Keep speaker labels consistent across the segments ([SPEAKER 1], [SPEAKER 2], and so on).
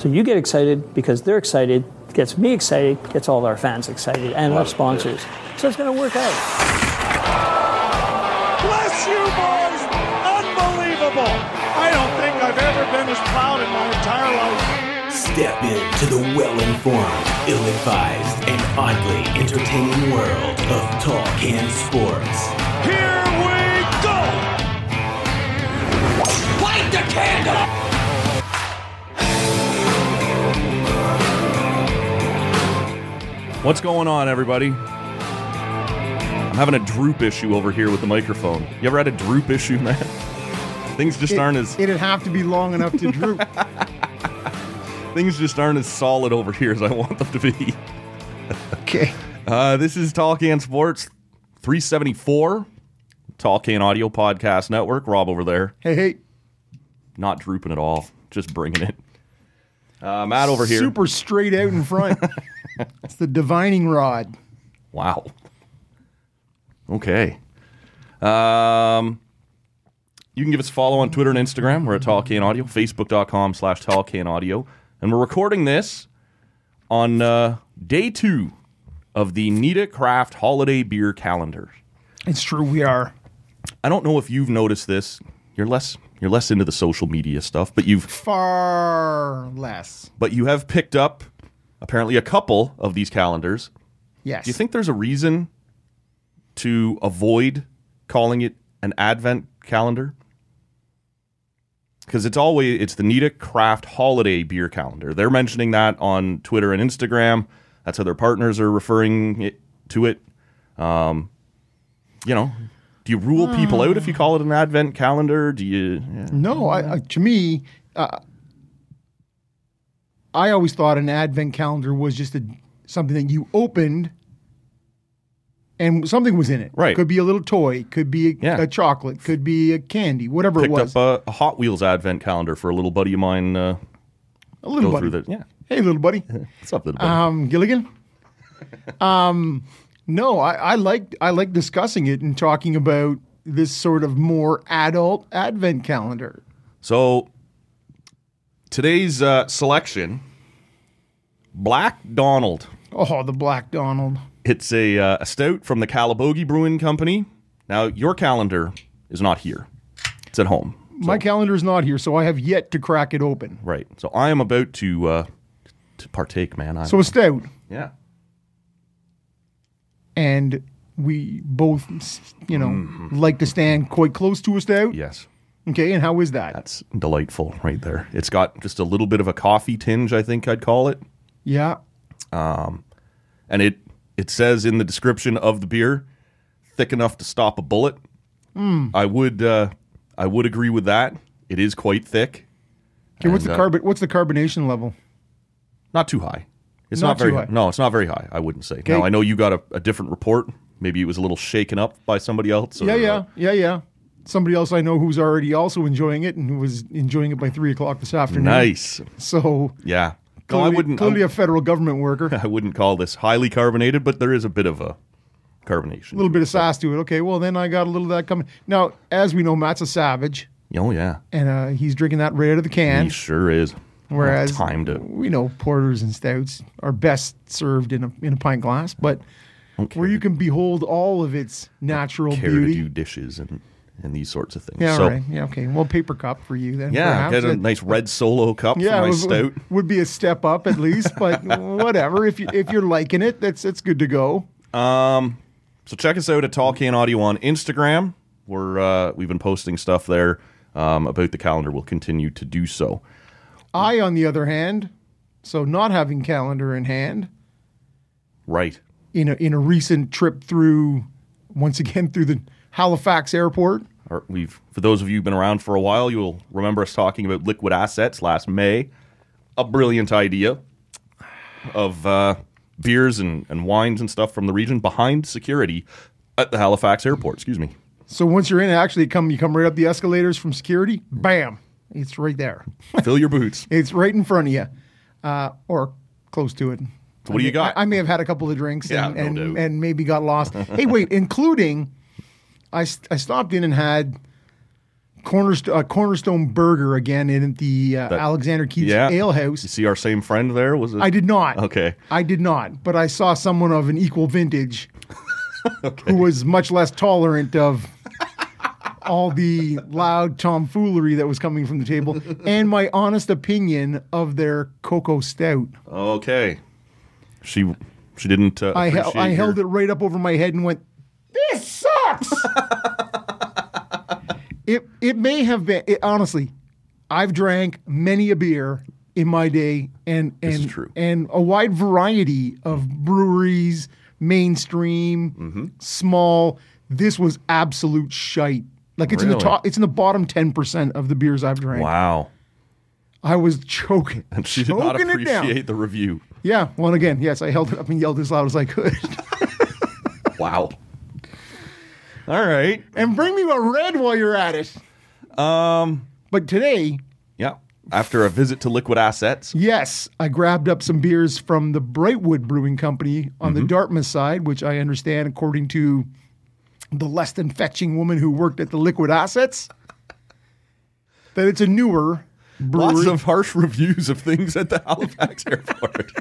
[SPEAKER 1] So you get excited because they're excited, gets me excited, gets all our fans excited, and our sponsors. So it's going to work out.
[SPEAKER 2] Bless you, boys! Unbelievable! I don't think I've ever been as proud in my entire life.
[SPEAKER 3] Step into the well-informed, ill-advised, and oddly entertaining world of Tall Can Sports.
[SPEAKER 2] Here we go!
[SPEAKER 3] Light the candle!
[SPEAKER 4] What's going on, everybody? I'm having a droop issue over here with the microphone. You ever had a droop issue, man? Things just aren't as...
[SPEAKER 5] It'd have to be long enough to droop.
[SPEAKER 4] Things just aren't as solid over here as I want them to be.
[SPEAKER 5] Okay.
[SPEAKER 4] This is Tall Can Sports 374. Tall Can Audio Podcast Network. Rob over there.
[SPEAKER 5] Hey.
[SPEAKER 4] Not drooping at all. Just bringing it. Matt over here.
[SPEAKER 5] Super straight out in front. It's the divining rod.
[SPEAKER 4] Wow. Okay. You can give us a follow on Twitter and Instagram. We're at Tall Can Audio. Facebook.com/Tall Can Audio. And we're recording this on day 2 of the Nita Craft Holiday Beer Calendar.
[SPEAKER 5] It's true, we are.
[SPEAKER 4] I don't know if you've noticed this. You're less into the social media stuff, but you've
[SPEAKER 5] Far less.
[SPEAKER 4] But you have picked up apparently a couple of these calendars.
[SPEAKER 5] Yes.
[SPEAKER 4] Do you think there's a reason to avoid calling it an Advent calendar? Because it's the Nita Craft Holiday Beer Calendar. They're mentioning that on Twitter and Instagram. That's how their partners are referring to it. Do you rule people out if you call it an Advent calendar? Do you? Yeah.
[SPEAKER 5] No, to me, I always thought an Advent calendar was just something that you opened and something was in it.
[SPEAKER 4] Right.
[SPEAKER 5] Could be a little toy, could be a chocolate, could be a candy, whatever it was.
[SPEAKER 4] Picked up a Hot Wheels Advent calendar for a little buddy of mine.
[SPEAKER 5] A little buddy.
[SPEAKER 4] Yeah.
[SPEAKER 5] Hey, little buddy.
[SPEAKER 4] What's up, little buddy?
[SPEAKER 5] Gilligan? No, I like discussing it and talking about this sort of more adult Advent calendar.
[SPEAKER 4] So today's selection, Black Donald.
[SPEAKER 5] Oh, the Black Donald.
[SPEAKER 4] It's a stout from the Calabogie Brewing Company. Now, your calendar is not here. It's at home.
[SPEAKER 5] My calendar is not here, so I have yet to crack it open.
[SPEAKER 4] Right. So I am about to partake, man.
[SPEAKER 5] So a stout.
[SPEAKER 4] Yeah.
[SPEAKER 5] And we both, like to stand quite close to a stout.
[SPEAKER 4] Yes.
[SPEAKER 5] Okay, and how is that?
[SPEAKER 4] That's delightful right there. It's got just a little bit of a coffee tinge, I think I'd call it.
[SPEAKER 5] Yeah.
[SPEAKER 4] And it says in the description of the beer, thick enough to stop a bullet. I would agree with that. It is quite thick.
[SPEAKER 5] Okay, what's the carbonation level?
[SPEAKER 4] Not too high. It's
[SPEAKER 5] Not
[SPEAKER 4] not very
[SPEAKER 5] too high.
[SPEAKER 4] No, it's not very high, I wouldn't say.
[SPEAKER 5] Okay.
[SPEAKER 4] Now, I know you got a different report. Maybe it was a little shaken up by somebody else. Or,
[SPEAKER 5] Yeah. Somebody else I know who's already also enjoying it and who was enjoying it by 3 o'clock this afternoon.
[SPEAKER 4] Nice.
[SPEAKER 5] So
[SPEAKER 4] Yeah. No, I wouldn't.
[SPEAKER 5] Clearly a federal government worker.
[SPEAKER 4] I wouldn't call this highly carbonated, but there is a bit of a carbonation.
[SPEAKER 5] A little bit of sass to it. Okay, well, then I got a little of that coming. Now, as we know, Matt's a savage,
[SPEAKER 4] Oh, yeah.
[SPEAKER 5] and he's drinking that right out of the can.
[SPEAKER 4] He sure is.
[SPEAKER 5] Whereas
[SPEAKER 4] Timed it.
[SPEAKER 5] we know porters and stouts are best served in a pint glass, but where you can behold all of its natural
[SPEAKER 4] Care
[SPEAKER 5] beauty.
[SPEAKER 4] to do dishes and these sorts of things.
[SPEAKER 5] Yeah,
[SPEAKER 4] So,
[SPEAKER 5] right. Yeah, okay. Well, paper cup for you then.
[SPEAKER 4] Yeah,
[SPEAKER 5] perhaps.
[SPEAKER 4] get a nice red Solo cup for my
[SPEAKER 5] it
[SPEAKER 4] stout.
[SPEAKER 5] would be a step up at least, but whatever. If you're liking it, it's good to go.
[SPEAKER 4] So check us out at Tall Can Audio on Instagram. We've been posting stuff there about the calendar. We'll continue to do so.
[SPEAKER 5] I, on the other hand, so not having calendar in hand,
[SPEAKER 4] Right.
[SPEAKER 5] in a recent trip through the Halifax airport.
[SPEAKER 4] For those of you who've been around for a while, you'll remember us talking about liquid assets last May. A brilliant idea of beers and wines and stuff from the region behind security at the Halifax airport. Excuse me.
[SPEAKER 5] So once you're in, actually you come right up the escalators from security. Bam! It's right there.
[SPEAKER 4] Fill your boots.
[SPEAKER 5] It's right in front of you, or close to it.
[SPEAKER 4] So what do you got?
[SPEAKER 5] I may have had a couple of drinks
[SPEAKER 4] Yeah,
[SPEAKER 5] and
[SPEAKER 4] no doubt.
[SPEAKER 5] and maybe got lost. Hey, wait, including I stopped in and had Cornerstone Burger again in the Alexander Keith's Ale House.
[SPEAKER 4] You see our same friend there? Was it?
[SPEAKER 5] I did not.
[SPEAKER 4] Okay.
[SPEAKER 5] I did not, but I saw someone of an equal vintage who was much less tolerant of all the loud tomfoolery that was coming from the table and my honest opinion of their cocoa stout.
[SPEAKER 4] Okay. She didn't
[SPEAKER 5] I held it right up over my head and went, "This sucks." It may have been, honestly, I've drank many a beer in my day and
[SPEAKER 4] This is true.
[SPEAKER 5] and a wide variety of breweries, mainstream, small. This was absolute shite. Like it's in the
[SPEAKER 4] Really?
[SPEAKER 5] top, it's in the bottom 10% of the beers I've drank.
[SPEAKER 4] Wow.
[SPEAKER 5] I was choking.
[SPEAKER 4] And she did not
[SPEAKER 5] choking it down.
[SPEAKER 4] appreciate the review.
[SPEAKER 5] Yeah. Well, again, yes, I held it up and yelled as loud as I could.
[SPEAKER 4] Wow. All right.
[SPEAKER 5] And bring me a red while you're at it. But today,
[SPEAKER 4] Yeah. After a visit to Liquid Assets.
[SPEAKER 5] yes, I grabbed up some beers from the Brightwood Brewing Company on the Dartmouth side, which I understand, according to the less than fetching woman who worked at the Liquid Assets, that it's a newer brewery.
[SPEAKER 4] Lots of harsh reviews of things at the Halifax airport.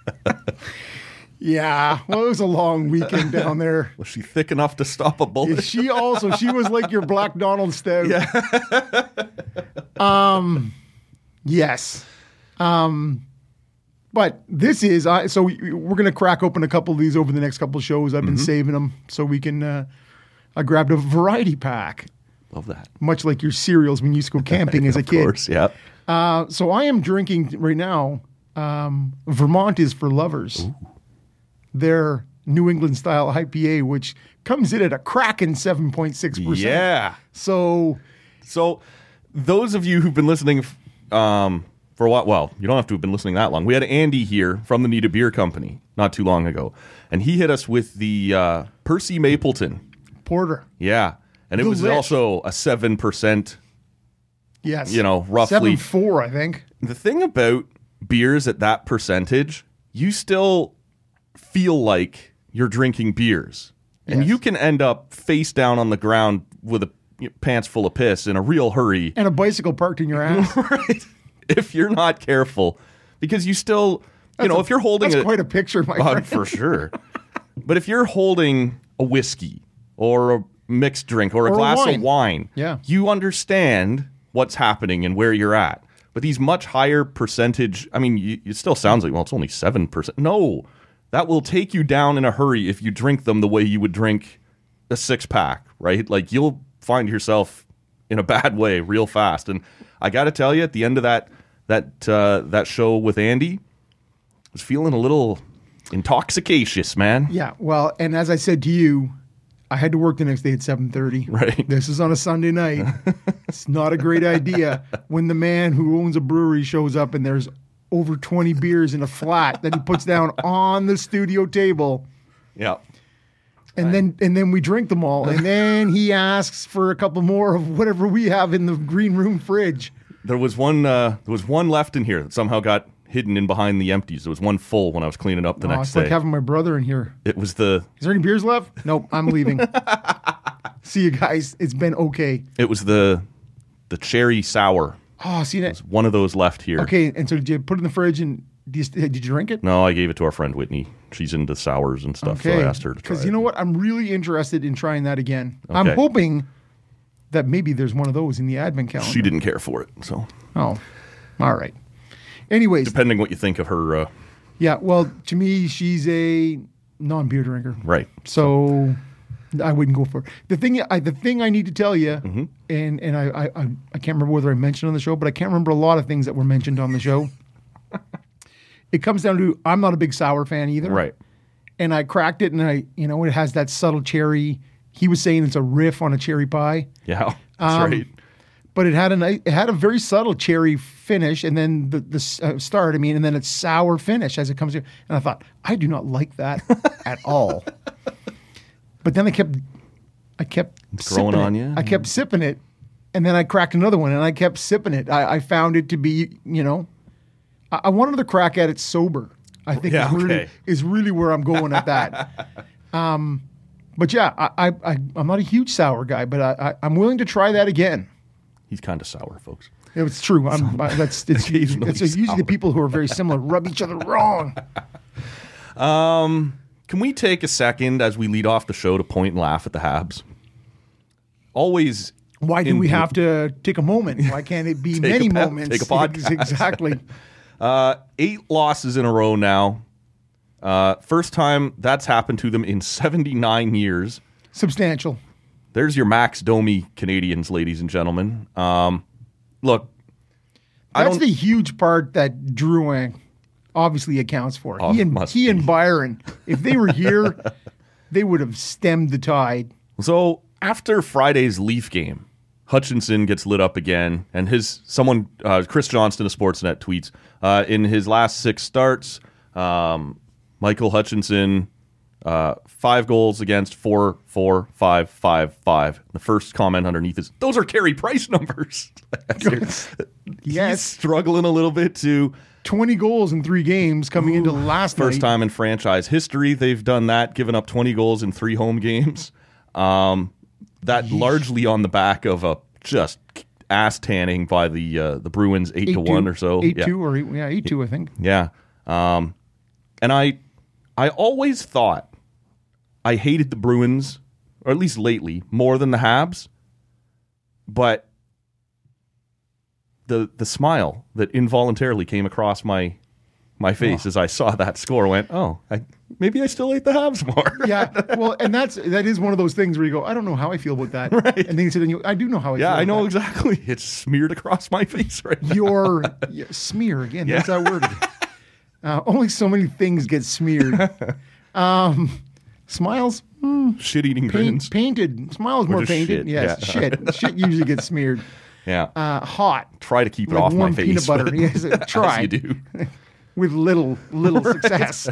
[SPEAKER 5] Yeah, well, it was a long weekend down there.
[SPEAKER 4] Was she thick enough to stop a bullet?
[SPEAKER 5] She was like your Black Donald Stout. Yeah. Yes. But this is, so we're going to crack open a couple of these over the next couple of shows. I've been saving them so we can, I grabbed a variety pack,
[SPEAKER 4] Love that.
[SPEAKER 5] much like your cereals when you used to go camping as a kid.
[SPEAKER 4] Of course, yeah.
[SPEAKER 5] So I am drinking right now, Vermont is for Lovers. Ooh. Their New England style IPA, which comes in at a cracking 7.6%.
[SPEAKER 4] Yeah.
[SPEAKER 5] So
[SPEAKER 4] those of you who've been listening for a while, well, you don't have to have been listening that long. We had Andy here from the Need a Beer Company not too long ago, and he hit us with the Percy Mapleton
[SPEAKER 5] porter.
[SPEAKER 4] Yeah. And it was
[SPEAKER 5] Delish.
[SPEAKER 4] also a 7%,
[SPEAKER 5] Yes.
[SPEAKER 4] roughly.
[SPEAKER 5] 7.4, I think.
[SPEAKER 4] The thing about beers at that percentage, you still feel like you're drinking beers. And
[SPEAKER 5] Yes.
[SPEAKER 4] you can end up face down on the ground with pants full of piss in a real hurry.
[SPEAKER 5] And a bicycle parked in your ass.
[SPEAKER 4] Right. If you're not careful. Because you still, if you're holding
[SPEAKER 5] That's quite a picture, my friend.
[SPEAKER 4] for sure. But if you're holding a whiskey or a mixed drink or a glass of wine,
[SPEAKER 5] Yeah.
[SPEAKER 4] you understand what's happening and where you're at. But these much higher percentage, it still sounds like, well, it's only 7%. No, that will take you down in a hurry if you drink them the way you would drink a 6-pack, right? Like you'll find yourself in a bad way real fast. And I got to tell you, at the end of that show with Andy, I was feeling a little intoxicatious, man.
[SPEAKER 5] Yeah. Well, and as I said to you, I had to work the next day at 7:30.
[SPEAKER 4] Right.
[SPEAKER 5] This is on a Sunday night. It's not a great idea when the man who owns a brewery shows up and there's over 20 beers in a flat that he puts down on the studio table.
[SPEAKER 4] Yeah.
[SPEAKER 5] And then we drink them all. And then he asks for a couple more of whatever we have in the green room fridge.
[SPEAKER 4] There was one left in here that somehow got hidden in behind the empties. There was one full when I was cleaning up the next
[SPEAKER 5] It's
[SPEAKER 4] day.
[SPEAKER 5] like having my brother in here.
[SPEAKER 4] It was
[SPEAKER 5] Is there any beers left? Nope, I'm leaving. See you guys. It's been okay.
[SPEAKER 4] It was the cherry sour.
[SPEAKER 5] Oh, see that?
[SPEAKER 4] One of those left here.
[SPEAKER 5] Okay, and so did you put it in the fridge and did you drink it?
[SPEAKER 4] No, I gave it to our friend Whitney. She's into sours and stuff, so I asked her to try it.
[SPEAKER 5] Because you know what? I'm really interested in trying that again.
[SPEAKER 4] Okay.
[SPEAKER 5] I'm hoping that maybe there's one of those in the advent calendar.
[SPEAKER 4] She didn't care for it, so.
[SPEAKER 5] Oh, all right. Anyways.
[SPEAKER 4] Depending what you think of her.
[SPEAKER 5] Yeah, well, to me, she's a non-beer drinker.
[SPEAKER 4] Right.
[SPEAKER 5] So I wouldn't go for it. The thing I need to tell you,
[SPEAKER 4] Mm-hmm.
[SPEAKER 5] and I can't remember whether I mentioned on the show, but I can't remember a lot of things that were mentioned on the show. It comes down to I'm not a big sour fan either.
[SPEAKER 4] Right.
[SPEAKER 5] And I cracked it, and it has that subtle cherry. He was saying it's a riff on a cherry pie.
[SPEAKER 4] Yeah, that's right.
[SPEAKER 5] But it had a very subtle cherry finish, and then the start. And then it's sour finish as it comes here. And I thought, I do not like that at all. But then I kept
[SPEAKER 4] growing
[SPEAKER 5] sipping
[SPEAKER 4] on
[SPEAKER 5] it.
[SPEAKER 4] you?
[SPEAKER 5] I kept sipping it, and then I cracked another one, and I kept sipping it. I found it to be, I want another crack at it sober. I think is really where I'm going at that. But yeah, I'm not a huge sour guy, but I'm willing to try that again.
[SPEAKER 4] He's kind of sour, folks.
[SPEAKER 5] It's true. It's
[SPEAKER 4] Occasionally
[SPEAKER 5] usually
[SPEAKER 4] sour.
[SPEAKER 5] the people who are very similar rub each other wrong.
[SPEAKER 4] Can we take a second as we lead off the show to point and laugh at the Habs? Always.
[SPEAKER 5] Why do we have to take a moment? Why can't it be many moments?
[SPEAKER 4] Take a podcast.
[SPEAKER 5] Exactly.
[SPEAKER 4] 8 losses in a row now. First time that's happened to them in 79 years.
[SPEAKER 5] Substantial.
[SPEAKER 4] There's your Max Domi Canadians, ladies and gentlemen. Look,
[SPEAKER 5] That's the huge part that Drouin obviously accounts for.
[SPEAKER 4] Oh, must
[SPEAKER 5] He
[SPEAKER 4] be.
[SPEAKER 5] and Byron, if they were here, they would have stemmed the tide.
[SPEAKER 4] So after Friday's Leaf game, Hutchinson gets lit up again, and Chris Johnston of Sportsnet tweets, in his last 6 starts, Michael Hutchinson, 5 goals against, 4, 4, 5, 5, 5. The first comment underneath is, those are Carey Price numbers. He's
[SPEAKER 5] Yes.
[SPEAKER 4] struggling a little bit to
[SPEAKER 5] 20 goals in 3 games coming into last
[SPEAKER 4] first
[SPEAKER 5] night.
[SPEAKER 4] time in franchise history they've done that, given up 20 goals in 3 home games. That largely on the back of a just ass tanning by the Bruins 8-1 or so.
[SPEAKER 5] 8-2 or 8-2, I think.
[SPEAKER 4] Yeah. And I always thought I hated the Bruins, or at least lately, more than the Habs. But the smile that involuntarily came across my face as I saw that score went, maybe I still hate the Habs more.
[SPEAKER 5] Yeah, well, and that is one of those things where you go, I don't know how I feel about that. Right. And then you say, I do know how I feel
[SPEAKER 4] Yeah,
[SPEAKER 5] about
[SPEAKER 4] I know
[SPEAKER 5] that.
[SPEAKER 4] exactly. It's smeared across my face right now.
[SPEAKER 5] Your smear, again, that's that word again. Only so many things get smeared. Smiles,
[SPEAKER 4] Shit-eating grins.
[SPEAKER 5] painted. Smiles more
[SPEAKER 4] just
[SPEAKER 5] painted.
[SPEAKER 4] shit,
[SPEAKER 5] Yes,
[SPEAKER 4] yeah.
[SPEAKER 5] shit usually gets smeared.
[SPEAKER 4] Yeah.
[SPEAKER 5] Hot.
[SPEAKER 4] Try to keep it
[SPEAKER 5] like
[SPEAKER 4] off my
[SPEAKER 5] warm
[SPEAKER 4] face.
[SPEAKER 5] peanut butter.
[SPEAKER 4] but
[SPEAKER 5] Yes, try.
[SPEAKER 4] As you do.
[SPEAKER 5] With little success.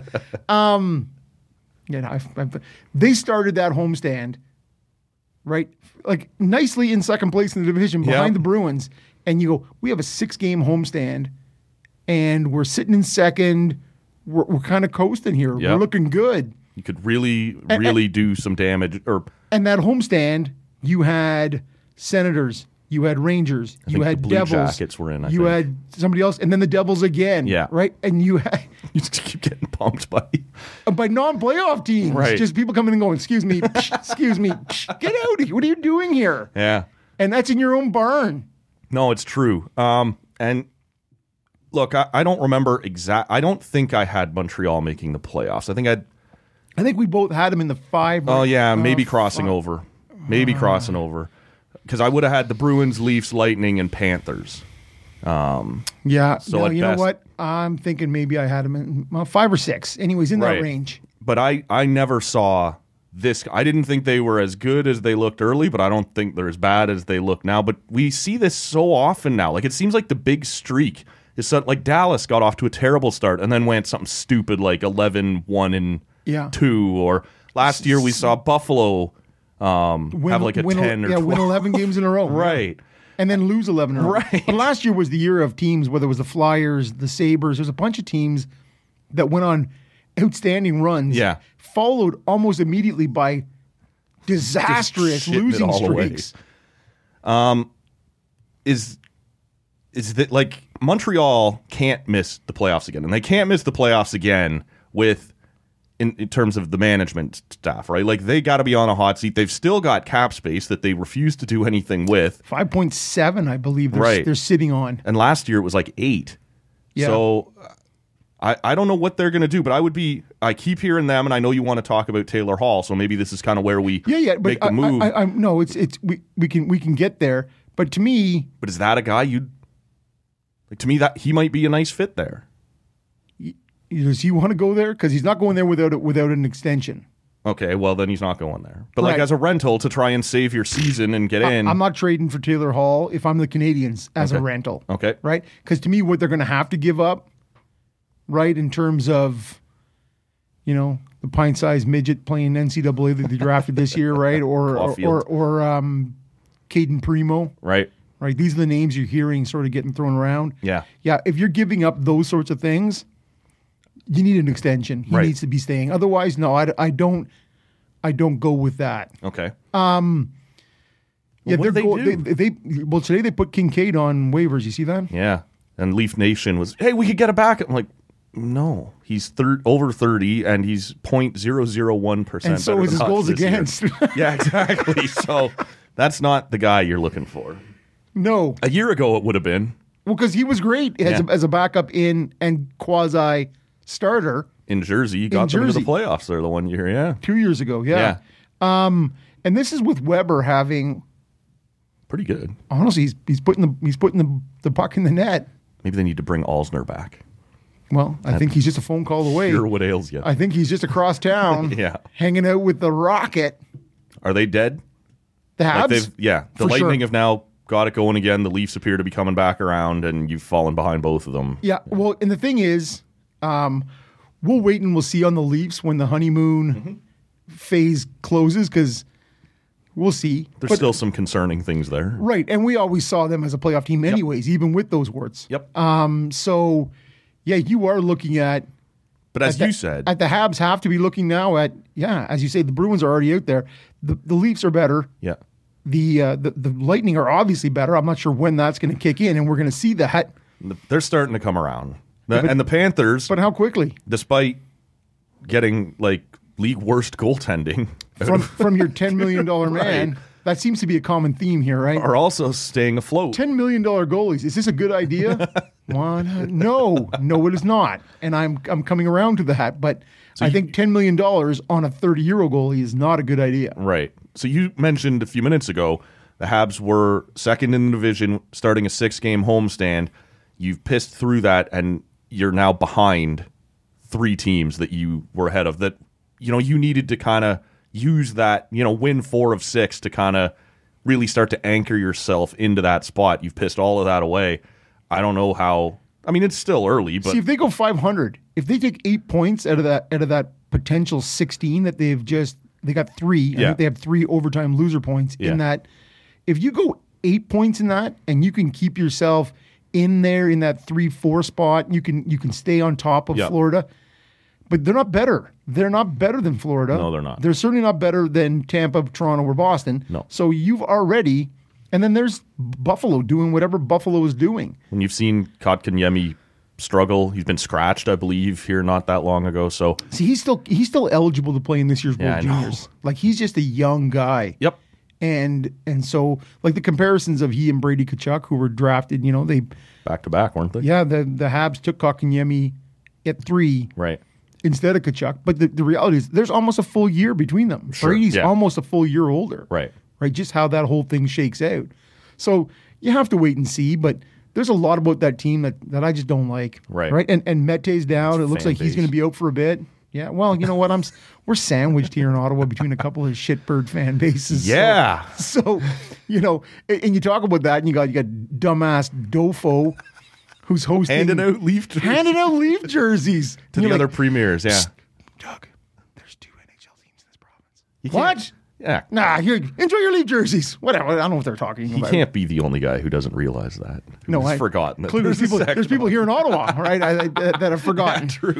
[SPEAKER 5] They started that homestand, right? Like nicely in second place in the division behind
[SPEAKER 4] Yeah.
[SPEAKER 5] the Bruins. And you go, we have a 6-game homestand and we're sitting in second. We're kind of coasting here.
[SPEAKER 4] Yep.
[SPEAKER 5] We're looking good.
[SPEAKER 4] You could really do some damage. Or
[SPEAKER 5] And that homestand, you had Senators, you had Rangers, you
[SPEAKER 4] think
[SPEAKER 5] had
[SPEAKER 4] the Blue
[SPEAKER 5] Devils.
[SPEAKER 4] Jackets were in, I
[SPEAKER 5] you
[SPEAKER 4] think.
[SPEAKER 5] had somebody else, and then the Devils again.
[SPEAKER 4] Yeah.
[SPEAKER 5] Right? And you had
[SPEAKER 4] you just keep getting pumped by.
[SPEAKER 5] by non-playoff teams.
[SPEAKER 4] Right.
[SPEAKER 5] Just people coming and going, excuse me, excuse me, get out of here. What are you doing here?
[SPEAKER 4] Yeah.
[SPEAKER 5] And that's in your own barn.
[SPEAKER 4] No, it's true. And look, I don't remember I don't think I had Montreal making the playoffs.
[SPEAKER 5] I think we both had them in the 5.
[SPEAKER 4] Oh yeah, maybe crossing over. Maybe crossing over. Because I would have had the Bruins, Leafs, Lightning, and Panthers.
[SPEAKER 5] Yeah.
[SPEAKER 4] So
[SPEAKER 5] no,
[SPEAKER 4] at
[SPEAKER 5] you know
[SPEAKER 4] best-
[SPEAKER 5] what? I'm thinking maybe I had them in 5 or 6. Anyways, in
[SPEAKER 4] Right.
[SPEAKER 5] that range.
[SPEAKER 4] But I never saw this. I didn't think they were as good as they looked early, but I don't think they're as bad as they look now. But we see this so often now. Like, it seems like the big streak is like Dallas got off to a terrible start and then went something stupid like 11-1 and
[SPEAKER 5] Yeah.
[SPEAKER 4] 2. Or last year we saw Buffalo have like a 10 or 12.
[SPEAKER 5] win 11 games in a row.
[SPEAKER 4] Right.
[SPEAKER 5] And then lose 11 in a row.
[SPEAKER 4] Right.
[SPEAKER 5] But last year was the year of teams, whether it was the Flyers, the Sabres, there's a bunch of teams that went on outstanding runs.
[SPEAKER 4] Yeah.
[SPEAKER 5] Followed almost immediately by disastrous
[SPEAKER 4] shitting it
[SPEAKER 5] losing
[SPEAKER 4] all away.
[SPEAKER 5] streaks.
[SPEAKER 4] Is that like Montreal can't miss the playoffs again, and they can't miss the playoffs again with in terms of the management staff, right? Like, they got to be on a hot seat. They've still got cap space that they refuse to do anything with.
[SPEAKER 5] 5.7, I believe
[SPEAKER 4] Right.
[SPEAKER 5] they're sitting on.
[SPEAKER 4] And last year it was like 8.
[SPEAKER 5] Yeah.
[SPEAKER 4] So I don't know what they're going to do, but I keep hearing them, and I know you want to talk about Taylor Hall, so maybe this is kind of where we
[SPEAKER 5] But
[SPEAKER 4] make the move.
[SPEAKER 5] no, it's we can get there. But to me,
[SPEAKER 4] But is that a guy to me, that he might be a nice fit there?
[SPEAKER 5] does he want to go there? Because he's not going there without an extension.
[SPEAKER 4] Okay, well then he's not going there. But like
[SPEAKER 5] Right.
[SPEAKER 4] as a rental to try and save your season and get in.
[SPEAKER 5] I'm not trading for Taylor Hall if I'm the Canadians as a
[SPEAKER 4] Okay.
[SPEAKER 5] rental.
[SPEAKER 4] Okay.
[SPEAKER 5] Right? Because to me, what they're going to have to give up, right, in terms of, the pint-sized midget playing NCAA that they drafted this year, right, or
[SPEAKER 4] Caulfield.
[SPEAKER 5] Caden Primo,
[SPEAKER 4] Right.
[SPEAKER 5] right? These are the names you're hearing sort of getting thrown around.
[SPEAKER 4] Yeah.
[SPEAKER 5] Yeah, if you're giving up those sorts of things, you need an extension. He
[SPEAKER 4] Right.
[SPEAKER 5] needs to be staying. Otherwise, no, I don't go with that.
[SPEAKER 4] Okay.
[SPEAKER 5] Yeah,
[SPEAKER 4] what
[SPEAKER 5] they're
[SPEAKER 4] did they do?
[SPEAKER 5] well, today they put Kincaid on waivers. You see that?
[SPEAKER 4] Yeah. And Leaf Nation was, hey, we could get it back. I'm like, no. He's over 30, and he's 0.001%
[SPEAKER 5] And so
[SPEAKER 4] better
[SPEAKER 5] is his
[SPEAKER 4] than
[SPEAKER 5] goals
[SPEAKER 4] Hutch this year.
[SPEAKER 5] against.
[SPEAKER 4] Yeah, exactly. So that's not the guy you're looking for.
[SPEAKER 5] No.
[SPEAKER 4] A year ago, it would have been.
[SPEAKER 5] Well, because he was great as a backup in and quasi starter
[SPEAKER 4] In Jersey, you got them into the playoffs there the one year, yeah.
[SPEAKER 5] 2 years ago. Yeah. And this is with Weber having,
[SPEAKER 4] Pretty good.
[SPEAKER 5] honestly, he's putting the puck in the net.
[SPEAKER 4] Maybe they need to bring Alsner back.
[SPEAKER 5] Well, I think he's just a phone call away.
[SPEAKER 4] Hear what ails you.
[SPEAKER 5] I think he's just across town,
[SPEAKER 4] Yeah.
[SPEAKER 5] hanging out with the Rocket.
[SPEAKER 4] Are they dead?
[SPEAKER 5] The
[SPEAKER 4] Like
[SPEAKER 5] Habs.
[SPEAKER 4] the
[SPEAKER 5] For
[SPEAKER 4] Lightning
[SPEAKER 5] sure.
[SPEAKER 4] have now got it going again. The Leafs appear to be coming back around, and you've fallen behind both of them.
[SPEAKER 5] Yeah, well, and the thing is, we'll wait and we'll see on the Leafs when the honeymoon phase closes, because we'll see.
[SPEAKER 4] There's
[SPEAKER 5] But-
[SPEAKER 4] still some concerning things there.
[SPEAKER 5] right, and we always saw them as a playoff team anyways, even with those warts.
[SPEAKER 4] Yep.
[SPEAKER 5] So, yeah, you are looking at,
[SPEAKER 4] But as
[SPEAKER 5] at
[SPEAKER 4] you
[SPEAKER 5] the-
[SPEAKER 4] said,
[SPEAKER 5] at the Habs have to be looking now at, as you say, the Bruins are already out there. The Leafs are better.
[SPEAKER 4] yeah.
[SPEAKER 5] The Lightning are obviously better. I'm not sure when that's going to kick in, and we're going to see that.
[SPEAKER 4] They're starting to come around. And the Panthers,
[SPEAKER 5] But how quickly?
[SPEAKER 4] despite getting like league worst goaltending,
[SPEAKER 5] From your $10 million man.
[SPEAKER 4] Right.
[SPEAKER 5] That seems to be a common theme here, right?
[SPEAKER 4] are also staying afloat.
[SPEAKER 5] $10 million goalies. Is this a good idea? No, it is not. And I'm coming around to that. But I think $10 million on a 30-year-old goalie is not a good idea.
[SPEAKER 4] Right. So you mentioned a few minutes ago the Habs were second in the division, starting a 6-game homestand. You've pissed through that, and you're now behind 3 teams that you were ahead of. That you needed to kind of use that, win 4 of 6 to kind of really start to anchor yourself into that spot. You've pissed all of that away. I don't know how. I mean, it's still early, but
[SPEAKER 5] See, if they go 500, if they take 8 points out of that potential 16 that they got 3. I
[SPEAKER 4] Yeah.
[SPEAKER 5] think they have 3 overtime loser points in that. If you go 8 points in that, and you can keep yourself in there in that 3-4 spot, you can stay on top of
[SPEAKER 4] Yeah.
[SPEAKER 5] Florida. But they're not better. They're not better than Florida.
[SPEAKER 4] No, they're not.
[SPEAKER 5] They're certainly not better than Tampa, Toronto, or Boston.
[SPEAKER 4] No.
[SPEAKER 5] So you've already, and then there's Buffalo doing whatever Buffalo is doing.
[SPEAKER 4] when you've seen Kotkaniemi struggle, he's been scratched, I believe, here not that long ago. So
[SPEAKER 5] See, he's still eligible to play in this year's
[SPEAKER 4] Yeah,
[SPEAKER 5] World
[SPEAKER 4] I know.
[SPEAKER 5] Juniors. Like, he's just a young guy.
[SPEAKER 4] yep.
[SPEAKER 5] And so, like, the comparisons of he and Brady Tkachuk, who were drafted, they
[SPEAKER 4] Back to back, weren't they?
[SPEAKER 5] the Habs took Kotkaniemi at 3
[SPEAKER 4] Right.
[SPEAKER 5] instead of Tkachuk. But the reality is there's almost a full year between them.
[SPEAKER 4] Sure,
[SPEAKER 5] Brady's
[SPEAKER 4] yeah.
[SPEAKER 5] almost a full year older.
[SPEAKER 4] Right.
[SPEAKER 5] Right, just how that whole thing shakes out. So you have to wait and see, but there's a lot about that team that I just don't like.
[SPEAKER 4] Right.
[SPEAKER 5] And Mete's down. It looks
[SPEAKER 4] fan
[SPEAKER 5] like he's
[SPEAKER 4] base.
[SPEAKER 5] going to be out for a bit. Yeah, well, you know what? We're sandwiched here in Ottawa between a couple of shitbird fan bases.
[SPEAKER 4] Yeah.
[SPEAKER 5] So, and you talk about that, and you got dumbass Dofo, who's hosting
[SPEAKER 4] Handing out Leaf jerseys
[SPEAKER 5] handing out Leaf jerseys
[SPEAKER 4] to the other premiers. Yeah.
[SPEAKER 5] Doug, there's 2 NHL teams in this province.
[SPEAKER 4] You can't-
[SPEAKER 5] What?
[SPEAKER 4] Yeah.
[SPEAKER 5] Nah, here, enjoy your Leaf jerseys. Whatever. I don't know what they're talking
[SPEAKER 4] He
[SPEAKER 5] about.
[SPEAKER 4] can't be the only guy who doesn't realize that.
[SPEAKER 5] No,
[SPEAKER 4] I've forgotten that.
[SPEAKER 5] Clearly,
[SPEAKER 4] there's a
[SPEAKER 5] there's people here in Ottawa, right, that have forgotten.
[SPEAKER 4] True.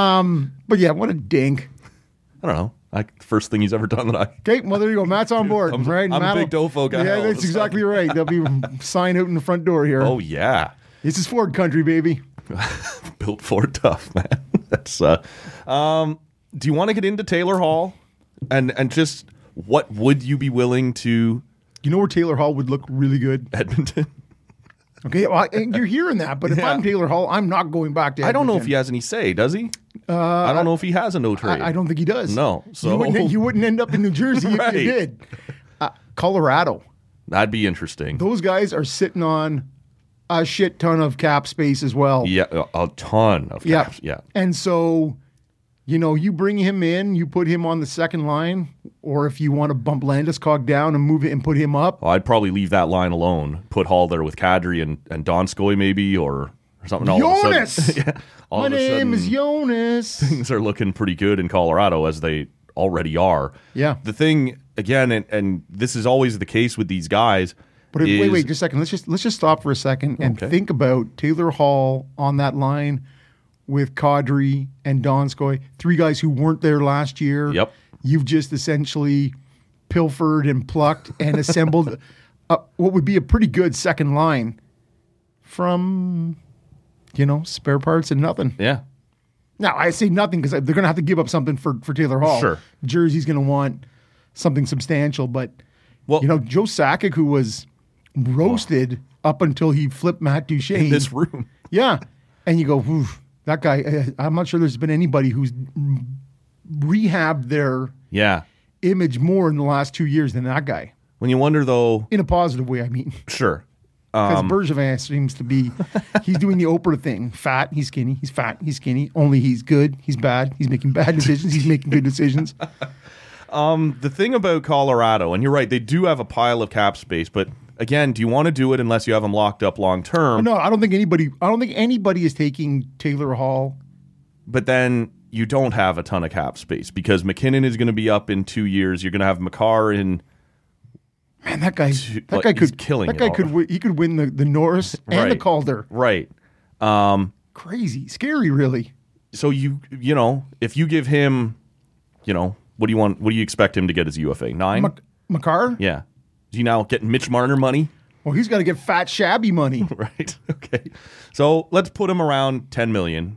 [SPEAKER 5] But yeah, what a dink.
[SPEAKER 4] I don't know. First thing he's ever done that I.
[SPEAKER 5] Okay, well, there you go. Matt's on board, right?
[SPEAKER 4] I'm a
[SPEAKER 5] Matt
[SPEAKER 4] big Dofo guy
[SPEAKER 5] Yeah,
[SPEAKER 4] all
[SPEAKER 5] that's
[SPEAKER 4] of a
[SPEAKER 5] exactly
[SPEAKER 4] sudden.
[SPEAKER 5] right. There'll be sign out in the front door here.
[SPEAKER 4] Oh yeah.
[SPEAKER 5] This is Ford country, baby.
[SPEAKER 4] Built for tough, man. That's. Do you want to get into Taylor Hall, and just what would you be willing to
[SPEAKER 5] You know where Taylor Hall would look really good?
[SPEAKER 4] Edmonton?
[SPEAKER 5] Okay, well, and you're hearing that, but if
[SPEAKER 4] Yeah.
[SPEAKER 5] I'm Taylor Hall, I'm not going back to
[SPEAKER 4] I don't know if
[SPEAKER 5] Edmonton.
[SPEAKER 4] he has any say. Does he? I don't know if he has a no trade.
[SPEAKER 5] I don't think he does.
[SPEAKER 4] No, so-
[SPEAKER 5] you wouldn't end up in New Jersey if
[SPEAKER 4] Right.
[SPEAKER 5] you did. Colorado.
[SPEAKER 4] That'd be interesting.
[SPEAKER 5] Those guys are sitting on a shit ton of cap space as well.
[SPEAKER 4] Yeah, a ton of
[SPEAKER 5] Yeah.
[SPEAKER 4] caps. Yeah.
[SPEAKER 5] And so, you bring him in, you put him on the second line, or if you want to bump Landeskog down and move it and put him up.
[SPEAKER 4] Well, I'd probably leave that line alone. Put Hall there with Kadri and Donskoy maybe, or something. All of a
[SPEAKER 5] Jonas!
[SPEAKER 4] sudden, yeah, all
[SPEAKER 5] My
[SPEAKER 4] of a
[SPEAKER 5] name
[SPEAKER 4] sudden,
[SPEAKER 5] is Jonas.
[SPEAKER 4] things are looking pretty good in Colorado, as they already are.
[SPEAKER 5] Yeah.
[SPEAKER 4] The thing again, and this is always the case with these guys.
[SPEAKER 5] But
[SPEAKER 4] is,
[SPEAKER 5] wait just a second. Let's just stop for a second and
[SPEAKER 4] Okay.
[SPEAKER 5] think about Taylor Hall on that line with Kadri and Donskoy, 3 guys who weren't there last year.
[SPEAKER 4] Yep.
[SPEAKER 5] You've just essentially pilfered and plucked and assembled what would be a pretty good second line from, spare parts and nothing.
[SPEAKER 4] Yeah.
[SPEAKER 5] Now, I say nothing because they're going to have to give up something for Taylor Hall.
[SPEAKER 4] Sure.
[SPEAKER 5] Jersey's going to want something substantial. But,
[SPEAKER 4] Well,
[SPEAKER 5] Joe Sakic, who was roasted up until he flipped Matt Duchene.
[SPEAKER 4] in this room.
[SPEAKER 5] Yeah. And you go, oof, that guy, I'm not sure there's been anybody who's rehabbed their
[SPEAKER 4] Yeah.
[SPEAKER 5] image more in the last 2 years than that guy.
[SPEAKER 4] When you wonder, though,
[SPEAKER 5] In a positive way, I mean.
[SPEAKER 4] sure.
[SPEAKER 5] Because Bergevin seems to be, he's doing the Oprah thing. Fat, he's skinny. He's fat, he's skinny. Only he's good, he's bad. He's making bad decisions. He's making good decisions.
[SPEAKER 4] The thing about Colorado, and you're right, they do have a pile of cap space, but again, do you want to do it unless you have them locked up long term?
[SPEAKER 5] No, I don't think anybody is taking Taylor Hall.
[SPEAKER 4] But then you don't have a ton of cap space because McKinnon is going to be up in 2 years. You're going to have Makar in.
[SPEAKER 5] Man, that guy
[SPEAKER 4] He's
[SPEAKER 5] could
[SPEAKER 4] killing
[SPEAKER 5] That
[SPEAKER 4] it
[SPEAKER 5] guy
[SPEAKER 4] all.
[SPEAKER 5] he could win the Norris and the
[SPEAKER 4] Right.
[SPEAKER 5] Calder.
[SPEAKER 4] Right.
[SPEAKER 5] Crazy, scary, really.
[SPEAKER 4] So if you give him, what do you want? What do you expect him to get as UFA? 9?
[SPEAKER 5] Makar?
[SPEAKER 4] Yeah. Is he now getting Mitch Marner money?
[SPEAKER 5] Well, he's got to get fat, shabby money.
[SPEAKER 4] Right. Okay. So let's put him around $10 million.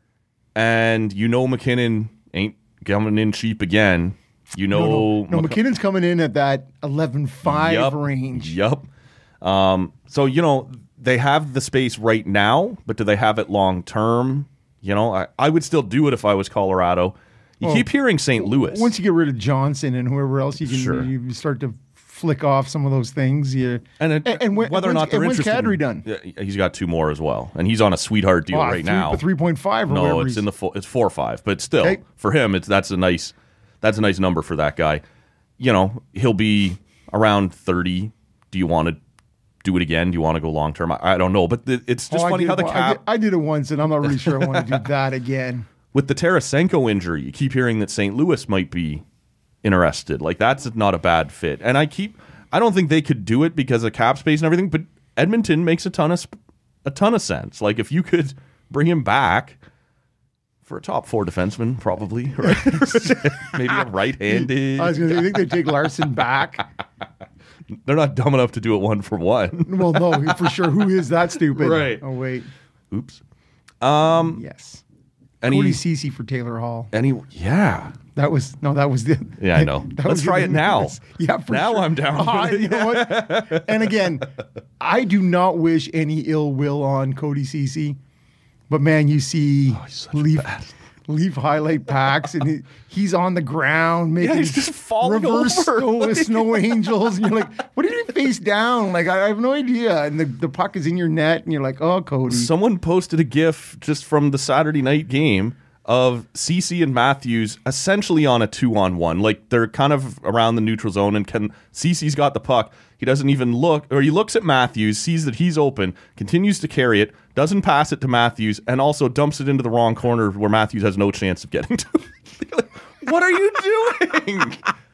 [SPEAKER 4] And McKinnon ain't coming in cheap again.
[SPEAKER 5] No, McKinnon's coming in at that 11.5
[SPEAKER 4] Yup.
[SPEAKER 5] range.
[SPEAKER 4] Yup. So, they have the space right now, but do they have it long term? I would still do it if I was Colorado. You keep hearing St. Louis.
[SPEAKER 5] Once you get rid of Johnson and whoever else, you start to flick off some of those things.
[SPEAKER 4] Whether or not they're
[SPEAKER 5] when's
[SPEAKER 4] interested.
[SPEAKER 5] Kadri done?
[SPEAKER 4] Yeah, he's got 2 more as well, and he's on a sweetheart deal right now.
[SPEAKER 5] 3.5 or
[SPEAKER 4] No,
[SPEAKER 5] whatever.
[SPEAKER 4] it's in the it's 4 or 5, but still,
[SPEAKER 5] Okay.
[SPEAKER 4] for him, that's a nice number for that guy. He'll be around 30. Do you want to do it again? Do you want to go long term? I don't know, but it's just funny how the cap
[SPEAKER 5] I did it once, and I'm not really sure I want to do that again.
[SPEAKER 4] with the Tarasenko injury. You keep hearing that St. Louis might be interested. Like that's not a bad fit, and I don't think they could do it because of cap space and everything. But Edmonton makes a ton of sense. Like if you could bring him back. For a top 4 defenseman, probably. Right? Maybe a right-handed.
[SPEAKER 5] I was going to say, you think they'd take Larson back?
[SPEAKER 4] They're not dumb enough to do it 1-for-1.
[SPEAKER 5] Well, no, for sure. Who is that stupid?
[SPEAKER 4] Right.
[SPEAKER 5] Oh, wait.
[SPEAKER 4] Oops.
[SPEAKER 5] Yes.
[SPEAKER 4] Any,
[SPEAKER 5] Cody Ceci for Taylor Hall.
[SPEAKER 4] Yeah.
[SPEAKER 5] That was the.
[SPEAKER 4] Yeah, I know.
[SPEAKER 5] that
[SPEAKER 4] Let's
[SPEAKER 5] was
[SPEAKER 4] try
[SPEAKER 5] the-
[SPEAKER 4] it now.
[SPEAKER 5] Yeah, for
[SPEAKER 4] Now
[SPEAKER 5] sure.
[SPEAKER 4] I'm down with it.
[SPEAKER 5] You know what? And again, I do not wish any ill will on Cody Ceci, but man, you see Leaf highlight packs, and he's on the ground making
[SPEAKER 4] he's just falling
[SPEAKER 5] reverse
[SPEAKER 4] over.
[SPEAKER 5] snow angels, and you're like, what did he face down? Like, I have no idea. And the puck is in your net, and you're like, oh, Cody.
[SPEAKER 4] Someone posted a GIF just from the Saturday night game of Ceci and Matthews essentially on a 2-on-1. Like they're kind of around the neutral zone, and Ceci's got the puck. He doesn't even look, or he looks at Matthews, sees that he's open, continues to carry it, doesn't pass it to Matthews, and also dumps it into the wrong corner where Matthews has no chance of getting to it. Like, what are you doing?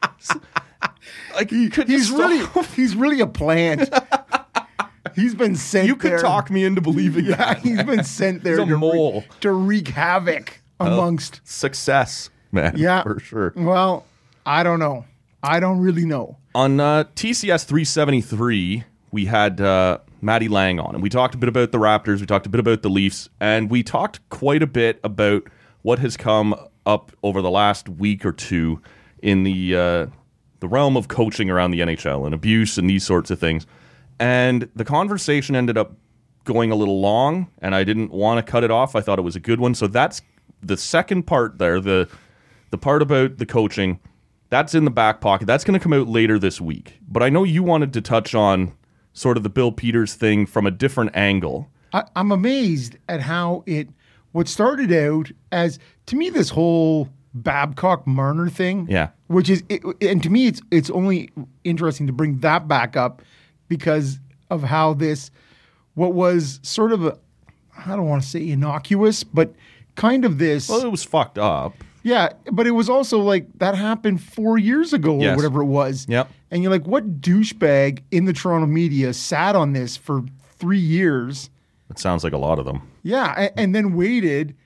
[SPEAKER 4] Like
[SPEAKER 5] He's really a plant. He's been sent.
[SPEAKER 4] You could
[SPEAKER 5] there.
[SPEAKER 4] talk me into believing
[SPEAKER 5] Yeah,
[SPEAKER 4] that.
[SPEAKER 5] he's been sent there
[SPEAKER 4] He's a mole.
[SPEAKER 5] to wreak havoc amongst.
[SPEAKER 4] Success, man.
[SPEAKER 5] Yeah,
[SPEAKER 4] for sure.
[SPEAKER 5] Well, I don't know. I don't really know.
[SPEAKER 4] On TCS 373, we had Matty Lang on, and we talked a bit about the Raptors, we talked a bit about the Leafs, and we talked quite a bit about what has come up over the last week or two in the realm of coaching around the NHL and abuse and these sorts of things. And the conversation ended up going a little long, and I didn't want to cut it off. I thought it was a good one. So that's the second part there, the part about the coaching. That's in the back pocket. That's going to come out later this week. But I know you wanted to touch on sort of the Bill Peters thing from a different angle.
[SPEAKER 5] I'm amazed at how what started out as, to me, this whole Babcock-Marner thing.
[SPEAKER 4] Yeah.
[SPEAKER 5] Which is, and to me, it's only interesting to bring that back up because of how what was sort of I don't want to say innocuous, but kind of this.
[SPEAKER 4] Well, it was fucked up.
[SPEAKER 5] Yeah, but it was also like that happened 4 years ago or whatever it was.
[SPEAKER 4] Yep.
[SPEAKER 5] And you're like, what douchebag in the Toronto media sat on this for 3 years?
[SPEAKER 4] It sounds like a lot of them.
[SPEAKER 5] Yeah, and then waited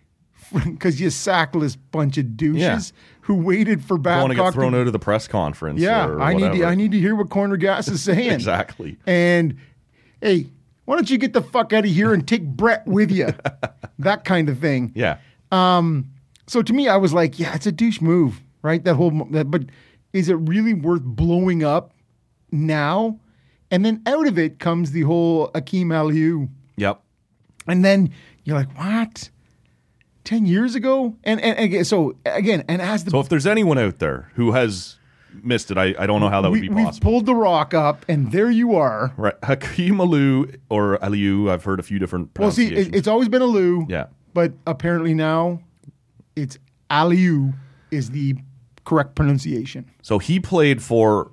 [SPEAKER 5] because you sackless bunch of douches who waited for Babcock.
[SPEAKER 4] Want to get thrown out of the press conference?
[SPEAKER 5] Yeah,
[SPEAKER 4] or
[SPEAKER 5] I
[SPEAKER 4] whatever.
[SPEAKER 5] need to hear what Corner Gas is saying.
[SPEAKER 4] Exactly.
[SPEAKER 5] And hey, why don't you get the fuck out of here and take Brett with you? That kind of thing.
[SPEAKER 4] Yeah.
[SPEAKER 5] So to me, I was like, yeah, it's a douche move, right? But is it really worth blowing up now? And then out of it comes the whole Hakeem Aliou.
[SPEAKER 4] Yep.
[SPEAKER 5] And then you're like, what? 10 years ago? And again, so as the
[SPEAKER 4] So if there's anyone out there who has missed it, I don't know how that would be
[SPEAKER 5] we've
[SPEAKER 4] possible.
[SPEAKER 5] pulled the rock up, and there you are.
[SPEAKER 4] Right. Hakeem Aliou or Aliou, I've heard a few different
[SPEAKER 5] Well, see,
[SPEAKER 4] pronunciations.
[SPEAKER 5] it's always been Aliou.
[SPEAKER 4] Yeah.
[SPEAKER 5] But apparently now it's Aliou is the correct pronunciation.
[SPEAKER 4] So he played for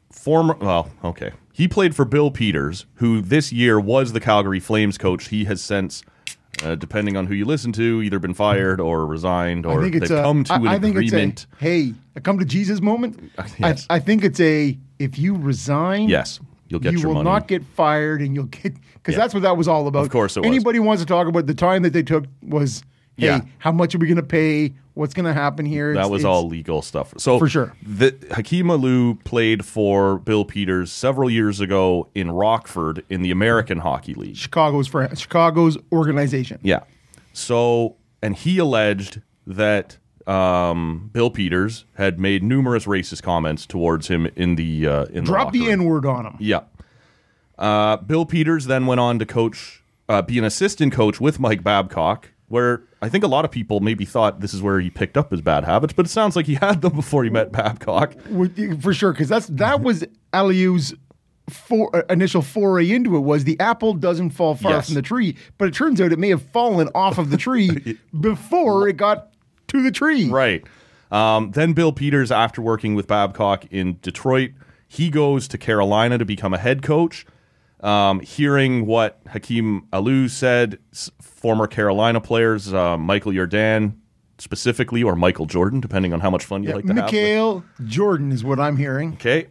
[SPEAKER 4] He played for Bill Peters, who this year was the Calgary Flames coach. He has since, depending on who you listen to, either been fired or resigned, or they've come to an agreement.
[SPEAKER 5] Hey, a come to Jesus moment.
[SPEAKER 4] Yes.
[SPEAKER 5] I think it's if you resign,
[SPEAKER 4] Yes, you'll get
[SPEAKER 5] you
[SPEAKER 4] your
[SPEAKER 5] will
[SPEAKER 4] money.
[SPEAKER 5] not get fired, and you'll get because
[SPEAKER 4] Yeah.
[SPEAKER 5] that's what that was all about.
[SPEAKER 4] Of course it was.
[SPEAKER 5] Anybody wants to talk about the time that they took was, hey,
[SPEAKER 4] Yeah.
[SPEAKER 5] how much are we going to pay? What's going to happen here?
[SPEAKER 4] That was all legal stuff. So
[SPEAKER 5] For sure.
[SPEAKER 4] Hakeem Aliou played for Bill Peters several years ago in Rockford in the American Hockey League.
[SPEAKER 5] Chicago's organization.
[SPEAKER 4] Yeah. So, and he alleged that Bill Peters had made numerous racist comments towards him in the
[SPEAKER 5] Drop
[SPEAKER 4] locker
[SPEAKER 5] the
[SPEAKER 4] room.
[SPEAKER 5] N-word on him.
[SPEAKER 4] Yeah. Bill Peters then went on to be an assistant coach with Mike Babcock, where I think a lot of people maybe thought this is where he picked up his bad habits, but it sounds like he had them before he met Babcock.
[SPEAKER 5] For sure, because that was Aliou's initial foray into it was the apple doesn't fall far
[SPEAKER 4] Yes.
[SPEAKER 5] from the tree, but it turns out it may have fallen off of the tree before it got to the tree.
[SPEAKER 4] Right. Then Bill Peters, after working with Babcock in Detroit, he goes to Carolina to become a head coach. Hearing what Hakeem Aliou said, former Carolina players, Michael Jordan specifically, or Michael Jordan, depending on how much fun you like to have.
[SPEAKER 5] Mikhail Jordan is what I'm hearing.
[SPEAKER 4] Okay.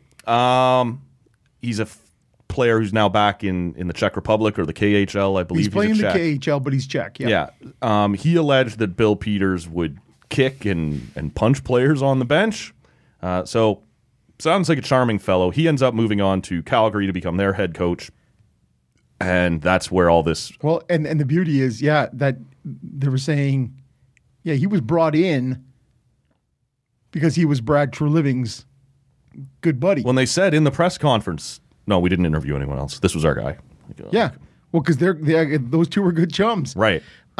[SPEAKER 4] He's a player who's now back in the Czech Republic or the KHL, I believe.
[SPEAKER 5] He's playing
[SPEAKER 4] a
[SPEAKER 5] the
[SPEAKER 4] Czech.
[SPEAKER 5] KHL, but he's Czech. Yeah.
[SPEAKER 4] Yeah. He alleged that Bill Peters would kick and punch players on the bench. So sounds like a charming fellow. He ends up moving on to Calgary to become their head coach. And that's where all this...
[SPEAKER 5] Well, and the beauty is, that they were saying, he was brought in because he was Brad Treliving's good buddy.
[SPEAKER 4] When they said in the press conference, no, we didn't interview anyone else. This was our guy.
[SPEAKER 5] Yeah. Well, because those two were good chums.
[SPEAKER 4] Right.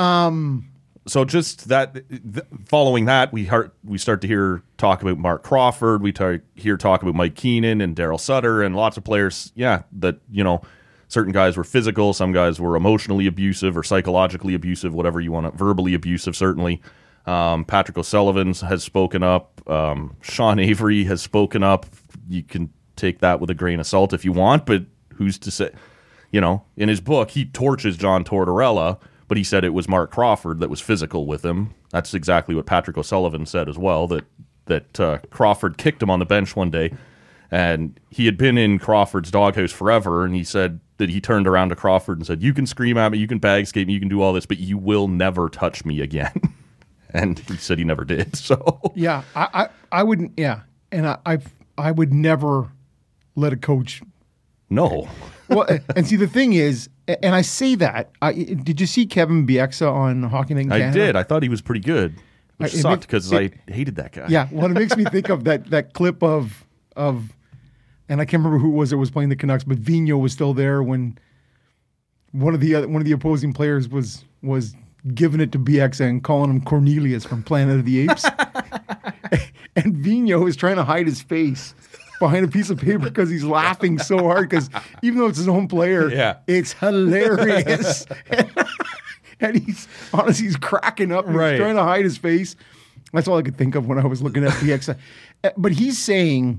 [SPEAKER 4] So just that, following that, we start to hear talk about Mark Crawford. We hear talk about Mike Keenan and Daryl Sutter and lots of players. Yeah, that certain guys were physical, some guys were emotionally abusive or psychologically abusive, whatever you want to, verbally abusive certainly. Patrick O'Sullivan has spoken up. Sean Avery has spoken up. You can take that with a grain of salt if you want, but who's to say? In his book, he torches John Tortorella, but he said it was Mark Crawford that was physical with him. That's exactly what Patrick O'Sullivan said as well, that Crawford kicked him on the bench one day, and he had been in Crawford's doghouse forever, and he said that he turned around to Crawford and said, "You can scream at me, you can bag skate me, you can do all this, but you will never touch me again." And he said he never did. So
[SPEAKER 5] yeah, I wouldn't. Yeah, and I would never let a coach.
[SPEAKER 4] no.
[SPEAKER 5] Well, and see the thing is, and I say that. Did you see Kevin Bieksa on Hockey Night in Canada?
[SPEAKER 4] I did. I thought he was pretty good, which
[SPEAKER 5] It
[SPEAKER 4] sucked
[SPEAKER 5] makes-
[SPEAKER 4] because I hated that guy.
[SPEAKER 5] Yeah, well, it makes me think of that clip of, and I can't remember who it was playing the Canucks, but Vigneault was still there when one of the opposing players was giving it to Bieksa and calling him Cornelius from Planet of the Apes, and Vigneault is trying to hide his face behind a piece of paper because he's laughing so hard because even though it's his own player,
[SPEAKER 4] Yeah.
[SPEAKER 5] it's hilarious. And he's cracking up and
[SPEAKER 4] Right.
[SPEAKER 5] he's trying to hide his face. That's all I could think of when I was looking at Bieksa. But he's saying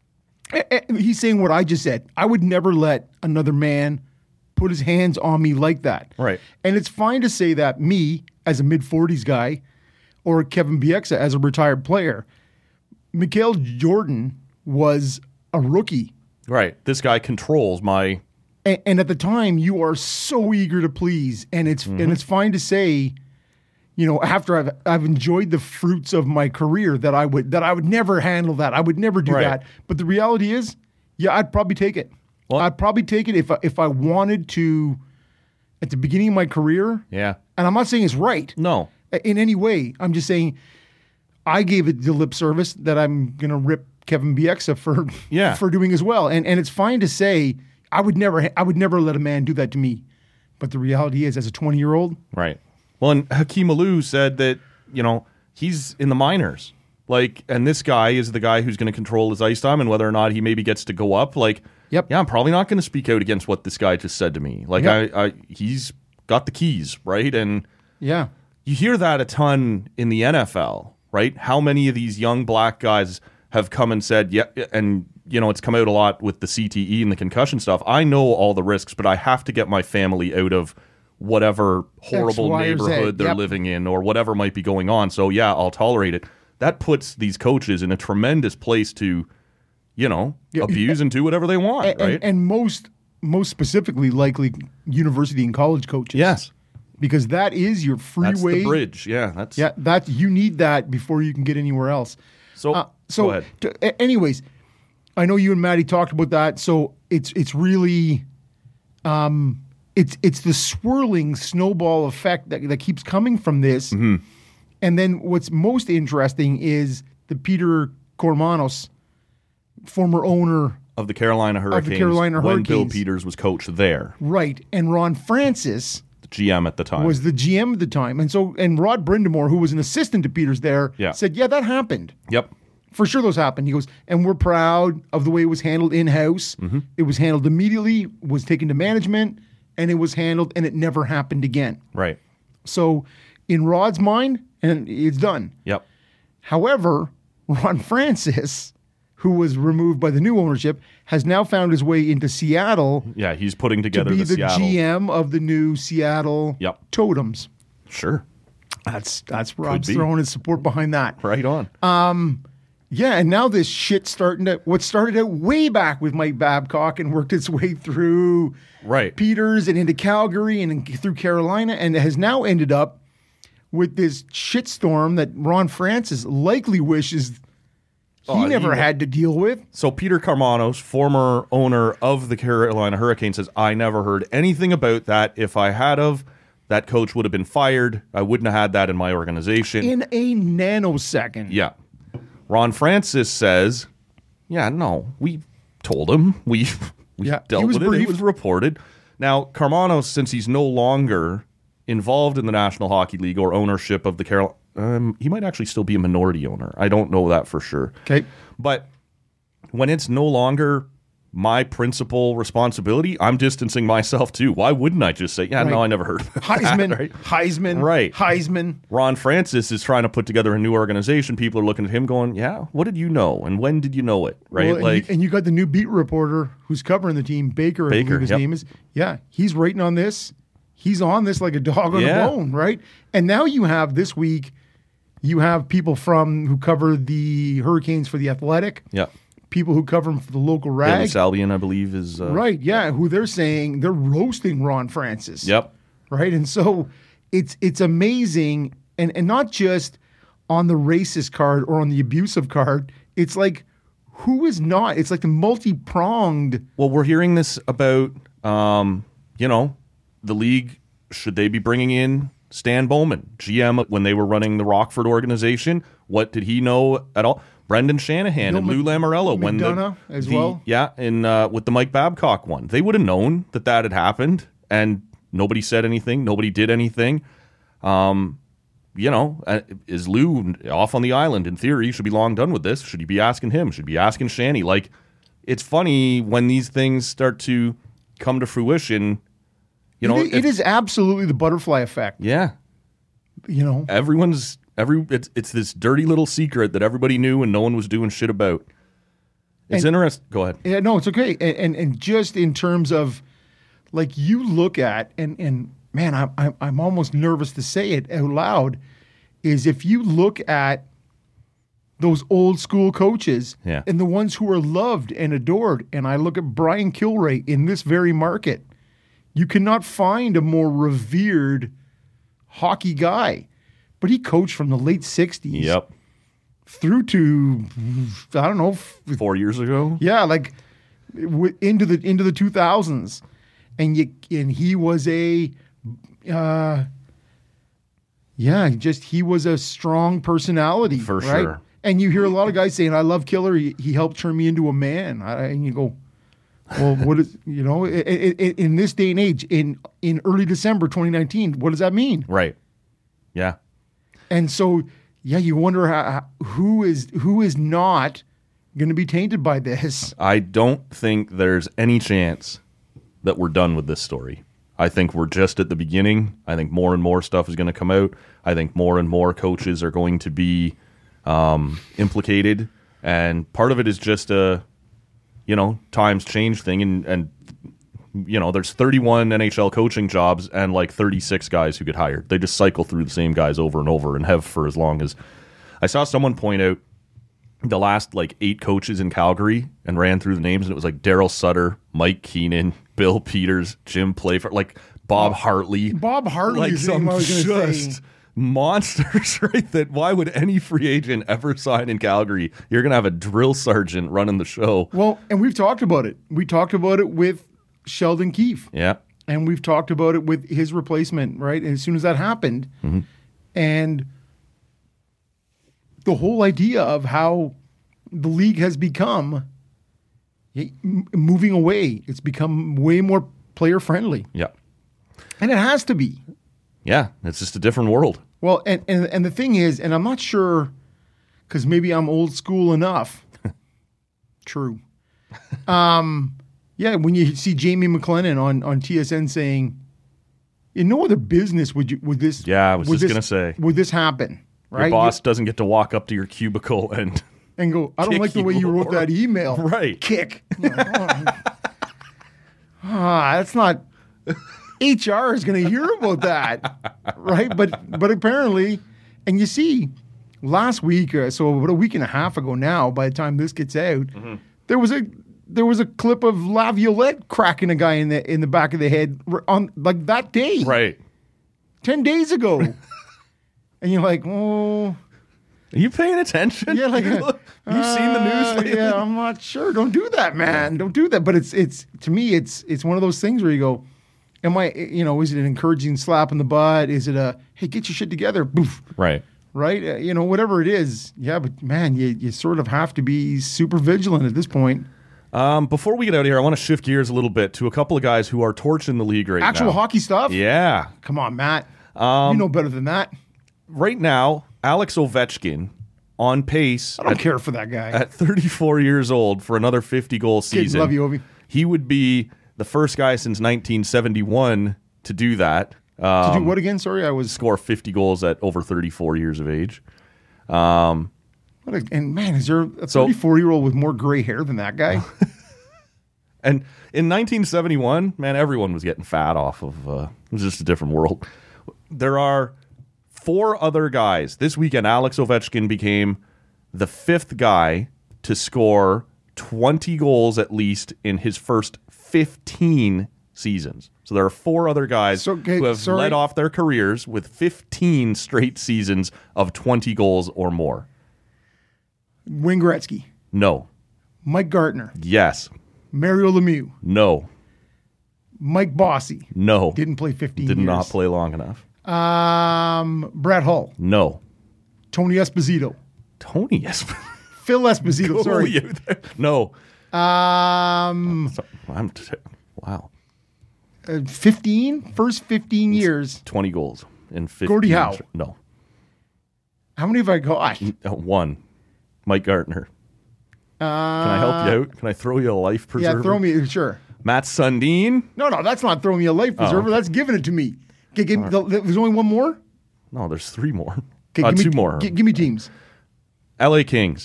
[SPEAKER 5] what I just said. I would never let another man put his hands on me like that.
[SPEAKER 4] Right.
[SPEAKER 5] And it's fine to say that me as a mid-40s guy or Kevin Bieksa as a retired player. Mikhail Jordan was a rookie.
[SPEAKER 4] Right. This guy controls my...
[SPEAKER 5] And at the time, you are so eager to please, and it's fine to say, after I've enjoyed the fruits of my career, that I would never handle that. I would never do
[SPEAKER 4] Right.
[SPEAKER 5] that. But the reality is, yeah, I'd probably take it.
[SPEAKER 4] Well-
[SPEAKER 5] I'd probably take it if I wanted to at the beginning of my career.
[SPEAKER 4] Yeah.
[SPEAKER 5] And I'm not saying it's right
[SPEAKER 4] No.
[SPEAKER 5] in any way. I'm just saying I gave it the lip service that I'm going to rip Kevin Bieksa for doing as well. And it's fine to say I would never let a man do that to me. But the reality is, as a 20-year-old,
[SPEAKER 4] Right. Well, and Hakeem Alou said that, he's in the minors. And this guy is the guy who's going to control his ice time and whether or not he maybe gets to go up.
[SPEAKER 5] Yep.
[SPEAKER 4] Yeah, I'm probably not going to speak out against what this guy just said to me.
[SPEAKER 5] Yep.
[SPEAKER 4] He's got the keys, right? And
[SPEAKER 5] yeah.
[SPEAKER 4] you hear that a ton in the NFL, right? How many of these young black guys have come and said, yeah, and it's come out a lot with the CTE and the concussion stuff. I know all the risks, but I have to get my family out of whatever horrible
[SPEAKER 5] X, Y, or Z.
[SPEAKER 4] neighborhood they're
[SPEAKER 5] Yep.
[SPEAKER 4] living in or whatever might be going on. So yeah, I'll tolerate it. That puts these coaches in a tremendous place to, abuse and do whatever they want, right?
[SPEAKER 5] And most specifically, likely university and college coaches.
[SPEAKER 4] Yes.
[SPEAKER 5] Because that is your
[SPEAKER 4] That's
[SPEAKER 5] freeway.
[SPEAKER 4] the bridge. Yeah.
[SPEAKER 5] You need that before you can get anywhere else.
[SPEAKER 4] So go ahead.
[SPEAKER 5] Anyways, I know you and Maddie talked about that. So it's really, it's the swirling snowball effect that keeps coming from this.
[SPEAKER 4] Mm-hmm.
[SPEAKER 5] And then what's most interesting is the Peter Kormanos, former owner
[SPEAKER 4] Of the Carolina Hurricanes.
[SPEAKER 5] Carolina
[SPEAKER 4] when Bill
[SPEAKER 5] Hurricanes.
[SPEAKER 4] Peters was coach there,
[SPEAKER 5] right, and Ron Francis
[SPEAKER 4] the GM at the time.
[SPEAKER 5] was the GM at the time. And Rod Brindamore, who was an assistant to Peters there, said, yeah, that happened.
[SPEAKER 4] Yep.
[SPEAKER 5] For sure those happened. He goes, and we're proud of the way it was handled in-house.
[SPEAKER 4] Mm-hmm.
[SPEAKER 5] It was handled immediately, was taken to management, and it was handled, and it never happened again.
[SPEAKER 4] Right.
[SPEAKER 5] So in Rod's mind, and it's done.
[SPEAKER 4] Yep.
[SPEAKER 5] However, Ron Francis, who was removed by the new ownership, has now found his way into Seattle
[SPEAKER 4] Yeah, he's putting
[SPEAKER 5] to
[SPEAKER 4] together
[SPEAKER 5] be
[SPEAKER 4] the
[SPEAKER 5] the
[SPEAKER 4] Seattle.
[SPEAKER 5] GM of the new Seattle
[SPEAKER 4] Yep.
[SPEAKER 5] Totems.
[SPEAKER 4] Sure.
[SPEAKER 5] That's Rob's
[SPEAKER 4] be.
[SPEAKER 5] throwing his support behind that.
[SPEAKER 4] Right on.
[SPEAKER 5] Yeah, and now this shit what started out way back with Mike Babcock and worked its way through
[SPEAKER 4] Right.
[SPEAKER 5] Peters and into Calgary and through Carolina, and has now ended up with this shitstorm that Ron Francis likely wishes he never had to deal with.
[SPEAKER 4] So Peter Karmanos, former owner of the Carolina Hurricanes, says, I never heard anything about that. If I had of, that coach would have been fired. I wouldn't have had that in my organization.
[SPEAKER 5] In a nanosecond.
[SPEAKER 4] Yeah. Ron Francis says, yeah, no, we told him. We
[SPEAKER 5] Yeah, he
[SPEAKER 4] dealt
[SPEAKER 5] was
[SPEAKER 4] with it. It
[SPEAKER 5] briefed.
[SPEAKER 4] was reported. Now, Karmanos, since he's no longer involved in the National Hockey League or ownership of the Carolina, he might actually still be a minority owner. I don't know that for sure.
[SPEAKER 5] Okay.
[SPEAKER 4] But when it's no longer my principal responsibility, I'm distancing myself too. Why wouldn't I just say, yeah, no,
[SPEAKER 5] Right.
[SPEAKER 4] I never heard of that,
[SPEAKER 5] Heisman,
[SPEAKER 4] right?
[SPEAKER 5] Heisman,
[SPEAKER 4] Right.
[SPEAKER 5] Heisman.
[SPEAKER 4] Ron Francis is trying to put together a new organization. People are looking at him going, yeah, what did you know? And when did you know it? Right?
[SPEAKER 5] Well, and you got the new beat reporter who's covering the team, Baker, I believe his
[SPEAKER 4] yep.
[SPEAKER 5] name is. Yeah, he's writing on this. He's on this like a dog on
[SPEAKER 4] Yeah.
[SPEAKER 5] a bone, right? And now you have this week, you have people who cover the Hurricanes for The Athletic,
[SPEAKER 4] yeah.
[SPEAKER 5] people who cover them for the local
[SPEAKER 4] Billy
[SPEAKER 5] rag.
[SPEAKER 4] Salbian, I believe, is...
[SPEAKER 5] Right, yeah, who they're saying they're roasting Ron Francis.
[SPEAKER 4] Yep.
[SPEAKER 5] Right, and so it's amazing, and not just on the racist card or on the abusive card. It's like, who is not? It's like the multi-pronged.
[SPEAKER 4] Well, we're hearing this about, the league. Should they be bringing in Stan Bowman, GM, when they were running the Rockford organization? What did he know at all? Brendan Shanahan and Lou Lamoriello.
[SPEAKER 5] McDonough as well.
[SPEAKER 4] Yeah, with the Mike Babcock one. They would have known that had happened, and nobody said anything. Nobody did anything. Is Lou off on the island? In theory, should be long done with this. Should you be asking him? Should be asking Shanny? It's funny when these things start to come to fruition.
[SPEAKER 5] It is absolutely the butterfly effect.
[SPEAKER 4] Yeah. It's this dirty little secret that everybody knew and no one was doing shit about. It's interesting. Go ahead.
[SPEAKER 5] Yeah, no, it's okay. And just in terms of, like, you look at, and man, I'm almost nervous to say it out loud, is if you look at those old school coaches
[SPEAKER 4] Yeah.
[SPEAKER 5] and the ones who are loved and adored, and I look at Brian Kilray in this very market, you cannot find a more revered hockey guy but he coached from the late 60s
[SPEAKER 4] Yep.
[SPEAKER 5] through to, I don't know,
[SPEAKER 4] 4 years ago.
[SPEAKER 5] yeah, like into the 2000s. And he was he was a strong personality.
[SPEAKER 4] For
[SPEAKER 5] right?
[SPEAKER 4] sure.
[SPEAKER 5] And you hear a lot of guys saying, I love Killer. He helped turn me into a man. And you go, well, what is, in this day and age, in early December 2019, what does that mean?
[SPEAKER 4] Right. Yeah.
[SPEAKER 5] And so, yeah, you wonder who is not going to be tainted by this.
[SPEAKER 4] I don't think there's any chance that we're done with this story. I think we're just at the beginning. I think more and more stuff is going to come out. I think more and more coaches are going to be implicated. And part of it is just a, times change thing. And there's 31 NHL coaching jobs and like 36 guys who get hired. They just cycle through the same guys over and over and have for as long as. I saw someone point out the last like 8 coaches in Calgary and ran through the names, and it was like Daryl Sutter, Mike Keenan, Bill Peters, Jim Playfair, like Bob Hartley.
[SPEAKER 5] Bob Hartley
[SPEAKER 4] like
[SPEAKER 5] is the name I was going to say.
[SPEAKER 4] just monsters, right? That why would any free agent ever sign in Calgary? You're going to have a drill sergeant running the show.
[SPEAKER 5] Well, and we've talked about it. We talked about it with Sheldon Keefe.
[SPEAKER 4] Yeah.
[SPEAKER 5] And we've talked about it with his replacement, right? And as soon as that happened, and the whole idea of how the league has become moving away, it's become way more player friendly.
[SPEAKER 4] Yeah.
[SPEAKER 5] And it has to be.
[SPEAKER 4] Yeah. It's just a different world.
[SPEAKER 5] Well, and the thing is, and I'm not sure, because maybe I'm old school enough. True. Yeah, when you see Jamie McLennan on TSN saying, in no other business would this.
[SPEAKER 4] Yeah, I was just gonna say,
[SPEAKER 5] would this happen? Right,
[SPEAKER 4] your boss doesn't get to walk up to your cubicle and
[SPEAKER 5] go, I don't like the way you wrote that email.
[SPEAKER 4] Right.
[SPEAKER 5] Kick. That's not. HR is going to hear about that, right? But apparently, and you see, last week, so about a week and a half ago now, by the time this gets out, there was a clip of Laviolette cracking a guy in the back of the head on like that day,
[SPEAKER 4] right,
[SPEAKER 5] 10 days ago, and you're like, oh,
[SPEAKER 4] are you paying attention?
[SPEAKER 5] Yeah, like
[SPEAKER 4] you've seen the news lately?
[SPEAKER 5] Yeah, I'm not sure. Don't do that, man. Don't do that. But it's to me, it's one of those things where you go, am I, is it an encouraging slap in the butt? Is it a, hey, get your shit together? Boof.
[SPEAKER 4] Right.
[SPEAKER 5] Right? Whatever it is. Yeah, but man, you sort of have to be super vigilant at this point.
[SPEAKER 4] Before we get out of here, I want to shift gears a little bit to a couple of guys who are torching the league right now.
[SPEAKER 5] Actual hockey stuff?
[SPEAKER 4] Yeah.
[SPEAKER 5] Come on, Matt. You know better than that.
[SPEAKER 4] Right now, Alex Ovechkin on pace.
[SPEAKER 5] I don't care for that guy.
[SPEAKER 4] At 34 years old for another 50-goal season.
[SPEAKER 5] Love you, Ovi.
[SPEAKER 4] He would be the first guy since 1971 to do that.
[SPEAKER 5] To do what again? Sorry, I was...
[SPEAKER 4] Score 50 goals at over 34 years of age.
[SPEAKER 5] And man, is there a 34-year-old with more gray hair than that guy?
[SPEAKER 4] And in 1971, man, everyone was getting fat off of... it was just a different world. There are 4 other guys. This weekend, Alex Ovechkin became the 5th guy to score 20 goals at least in his first 15 seasons. So there are 4 other guys who have led off their careers with 15 straight seasons of 20 goals or more.
[SPEAKER 5] Wayne Gretzky.
[SPEAKER 4] No.
[SPEAKER 5] Mike Gartner.
[SPEAKER 4] Yes.
[SPEAKER 5] Mario Lemieux.
[SPEAKER 4] No.
[SPEAKER 5] Mike Bossy.
[SPEAKER 4] No.
[SPEAKER 5] Didn't play 15
[SPEAKER 4] Did
[SPEAKER 5] years.
[SPEAKER 4] not play long enough.
[SPEAKER 5] Brett Hull.
[SPEAKER 4] No.
[SPEAKER 5] Tony Esposito.
[SPEAKER 4] Tony Esposito.
[SPEAKER 5] Phil Esposito, sorry.
[SPEAKER 4] No. Wow.
[SPEAKER 5] 15? First 15 years.
[SPEAKER 4] 20 goals in 15.
[SPEAKER 5] Gordie Howe.
[SPEAKER 4] No.
[SPEAKER 5] How many have I got?
[SPEAKER 4] 1. Mike Gartner. Can I help you out? Can I throw you a life preserver?
[SPEAKER 5] Yeah, throw me, sure.
[SPEAKER 4] Matt Sundin.
[SPEAKER 5] No, that's not throwing me a life preserver.
[SPEAKER 4] okay.
[SPEAKER 5] That's giving it to me. Okay, there's only one more?
[SPEAKER 4] No, there's 3 more.
[SPEAKER 5] Okay,
[SPEAKER 4] 2 more.
[SPEAKER 5] Give me teams.
[SPEAKER 4] LA Kings.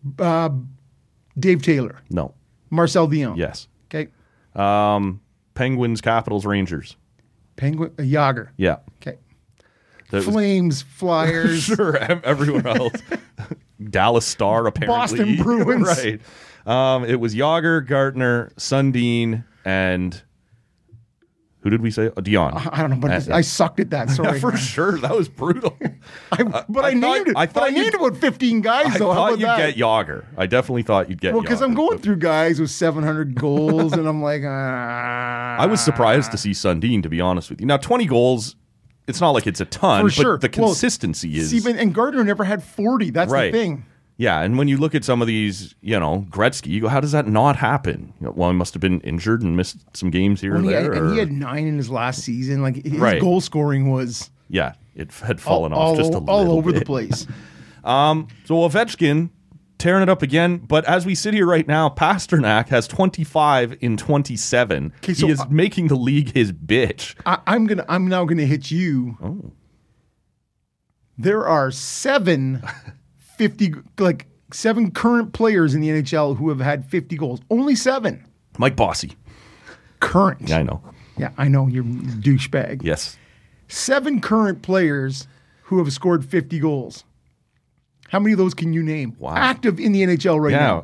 [SPEAKER 5] Dave Taylor.
[SPEAKER 4] No.
[SPEAKER 5] Marcel Dion.
[SPEAKER 4] Yes.
[SPEAKER 5] Okay.
[SPEAKER 4] Penguins, Capitals, Rangers.
[SPEAKER 5] Penguin, Yager.
[SPEAKER 4] Yeah.
[SPEAKER 5] Okay.
[SPEAKER 4] That was-
[SPEAKER 5] Flames, Flyers.
[SPEAKER 4] Sure, everyone else. Dallas Star, apparently.
[SPEAKER 5] Boston Bruins.
[SPEAKER 4] Right. It was Yager, Gartner, Sundin, and Who did we say? Dion.
[SPEAKER 5] I don't know, but I sucked at that. Sorry.
[SPEAKER 4] Yeah, for sure. That was brutal.
[SPEAKER 5] I named about 15 guys,
[SPEAKER 4] I
[SPEAKER 5] though. How
[SPEAKER 4] thought
[SPEAKER 5] about
[SPEAKER 4] you'd
[SPEAKER 5] that?
[SPEAKER 4] get Yager. I definitely thought you'd get
[SPEAKER 5] Well, because I'm
[SPEAKER 4] Yager,
[SPEAKER 5] going
[SPEAKER 4] but
[SPEAKER 5] through guys with 700 goals, and I'm like,
[SPEAKER 4] I was surprised to see Sundin, to be honest with you. Now, 20 goals, it's not like it's a ton,
[SPEAKER 5] For
[SPEAKER 4] but
[SPEAKER 5] sure.
[SPEAKER 4] the consistency is.
[SPEAKER 5] See, and Gardner never had 40. That's
[SPEAKER 4] Right.
[SPEAKER 5] the thing.
[SPEAKER 4] Yeah, and when you look at some of these, Gretzky, you go, how does that not happen? Well, he must have been injured and missed some games here
[SPEAKER 5] Well,
[SPEAKER 4] or there.
[SPEAKER 5] and he had 9 in his last season. Like his
[SPEAKER 4] Right.
[SPEAKER 5] goal scoring was
[SPEAKER 4] Yeah, it had fallen off just a little
[SPEAKER 5] all over
[SPEAKER 4] bit.
[SPEAKER 5] the place.
[SPEAKER 4] So Ovechkin tearing it up again, but as we sit here right now, Pasternak has 25 in 27.
[SPEAKER 5] Okay, so
[SPEAKER 4] he is making the league his bitch.
[SPEAKER 5] I'm now gonna hit you.
[SPEAKER 4] Oh.
[SPEAKER 5] There are 7 current players in the NHL who have had 50 goals. Only 7
[SPEAKER 4] Mike Bossy.
[SPEAKER 5] current.
[SPEAKER 4] Yeah, I know.
[SPEAKER 5] Yeah, I know you're a douchebag.
[SPEAKER 4] Yes.
[SPEAKER 5] 7 current players who have scored 50 goals. How many of those can you name?
[SPEAKER 4] Wow.
[SPEAKER 5] Active in the NHL right now.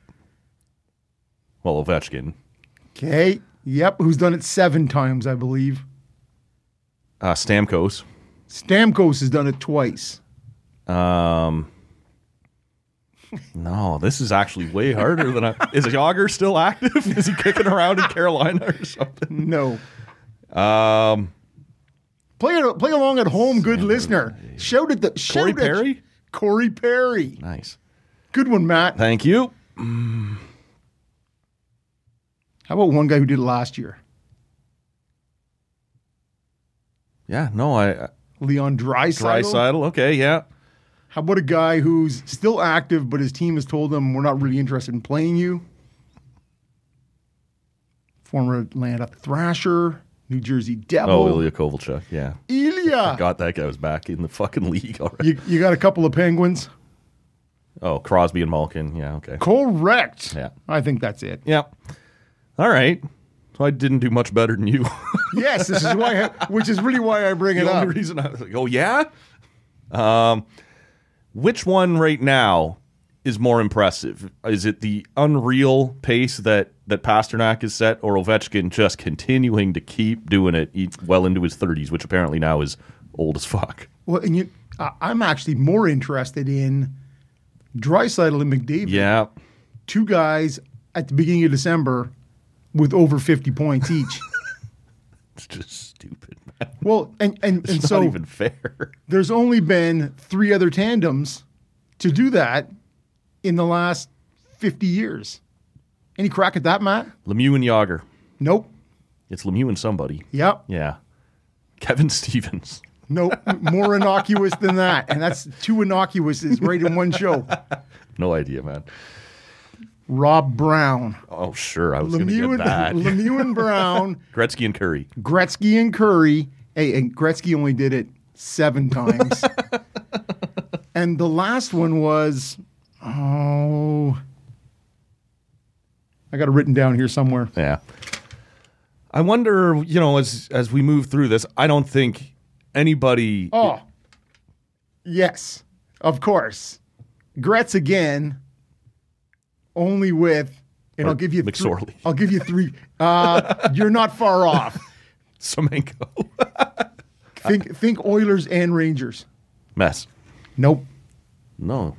[SPEAKER 4] Ovechkin.
[SPEAKER 5] Okay. Yep. Who's done it 7 times, I believe.
[SPEAKER 4] Stamkos.
[SPEAKER 5] Stamkos has done it twice.
[SPEAKER 4] No, this is actually way harder than I. Is Yager still active? Is he kicking around in Carolina or something?
[SPEAKER 5] No. Play along at home, good listener. Shout at the
[SPEAKER 4] Corey Perry?
[SPEAKER 5] Corey Perry.
[SPEAKER 4] Nice.
[SPEAKER 5] Good one, Matt.
[SPEAKER 4] Thank you.
[SPEAKER 5] How about one guy who did it last year?
[SPEAKER 4] Yeah, no,
[SPEAKER 5] Leon Draisaitl.
[SPEAKER 4] Draisaitl. Okay, yeah.
[SPEAKER 5] How about a guy who's still active, but his team has told him we're not really interested in playing you? Former Atlanta Thrasher, New Jersey Devil.
[SPEAKER 4] Oh, Ilya Kovalchuk. Yeah.
[SPEAKER 5] Ilya.
[SPEAKER 4] Got that guy was back in the fucking league already.
[SPEAKER 5] You got a couple of Penguins?
[SPEAKER 4] Oh, Crosby and Malkin. Yeah, okay.
[SPEAKER 5] Correct.
[SPEAKER 4] Yeah.
[SPEAKER 5] I think that's it.
[SPEAKER 4] Yeah. All right. So I didn't do much better than you.
[SPEAKER 5] Yes, this is why, which is really why I bring it
[SPEAKER 4] The
[SPEAKER 5] up.
[SPEAKER 4] only reason I was like, oh, yeah? Which one right now is more impressive? Is it the unreal pace that Pasternak is set, or Ovechkin just continuing to keep doing it well into his 30s, which apparently now is old as fuck?
[SPEAKER 5] Well, and I'm actually more interested in Draisaitl and McDavid.
[SPEAKER 4] Yeah.
[SPEAKER 5] 2 guys at the beginning of December with over 50 points each.
[SPEAKER 4] It's just stupid, man.
[SPEAKER 5] Well, and
[SPEAKER 4] It's
[SPEAKER 5] so
[SPEAKER 4] not even fair.
[SPEAKER 5] there's only been 3 other tandems to do that in the last 50 years. Any crack at that, Matt?
[SPEAKER 4] Lemieux and Yager.
[SPEAKER 5] Nope.
[SPEAKER 4] It's Lemieux and somebody.
[SPEAKER 5] Yep.
[SPEAKER 4] Yeah. Kevin Stevens.
[SPEAKER 5] Nope. More innocuous than that. And that's 2 innocuouses right in one show.
[SPEAKER 4] No idea, man.
[SPEAKER 5] Rob Brown.
[SPEAKER 4] Oh, sure. I was going to get that.
[SPEAKER 5] Lemieux and Brown.
[SPEAKER 4] Gretzky and Curry.
[SPEAKER 5] Gretzky and Curry. Hey, and Gretzky only did it 7 times. And the last one was, I got it written down here somewhere.
[SPEAKER 4] Yeah. I wonder, as we move through this, I don't think anybody.
[SPEAKER 5] Oh, yes, of course. Gretz again, only with, and I'll give you
[SPEAKER 4] McSorley.
[SPEAKER 5] I'll give you 3. You're not far off.
[SPEAKER 4] Semenko.
[SPEAKER 5] Think Oilers and Rangers.
[SPEAKER 4] Mess.
[SPEAKER 5] Nope.
[SPEAKER 4] No.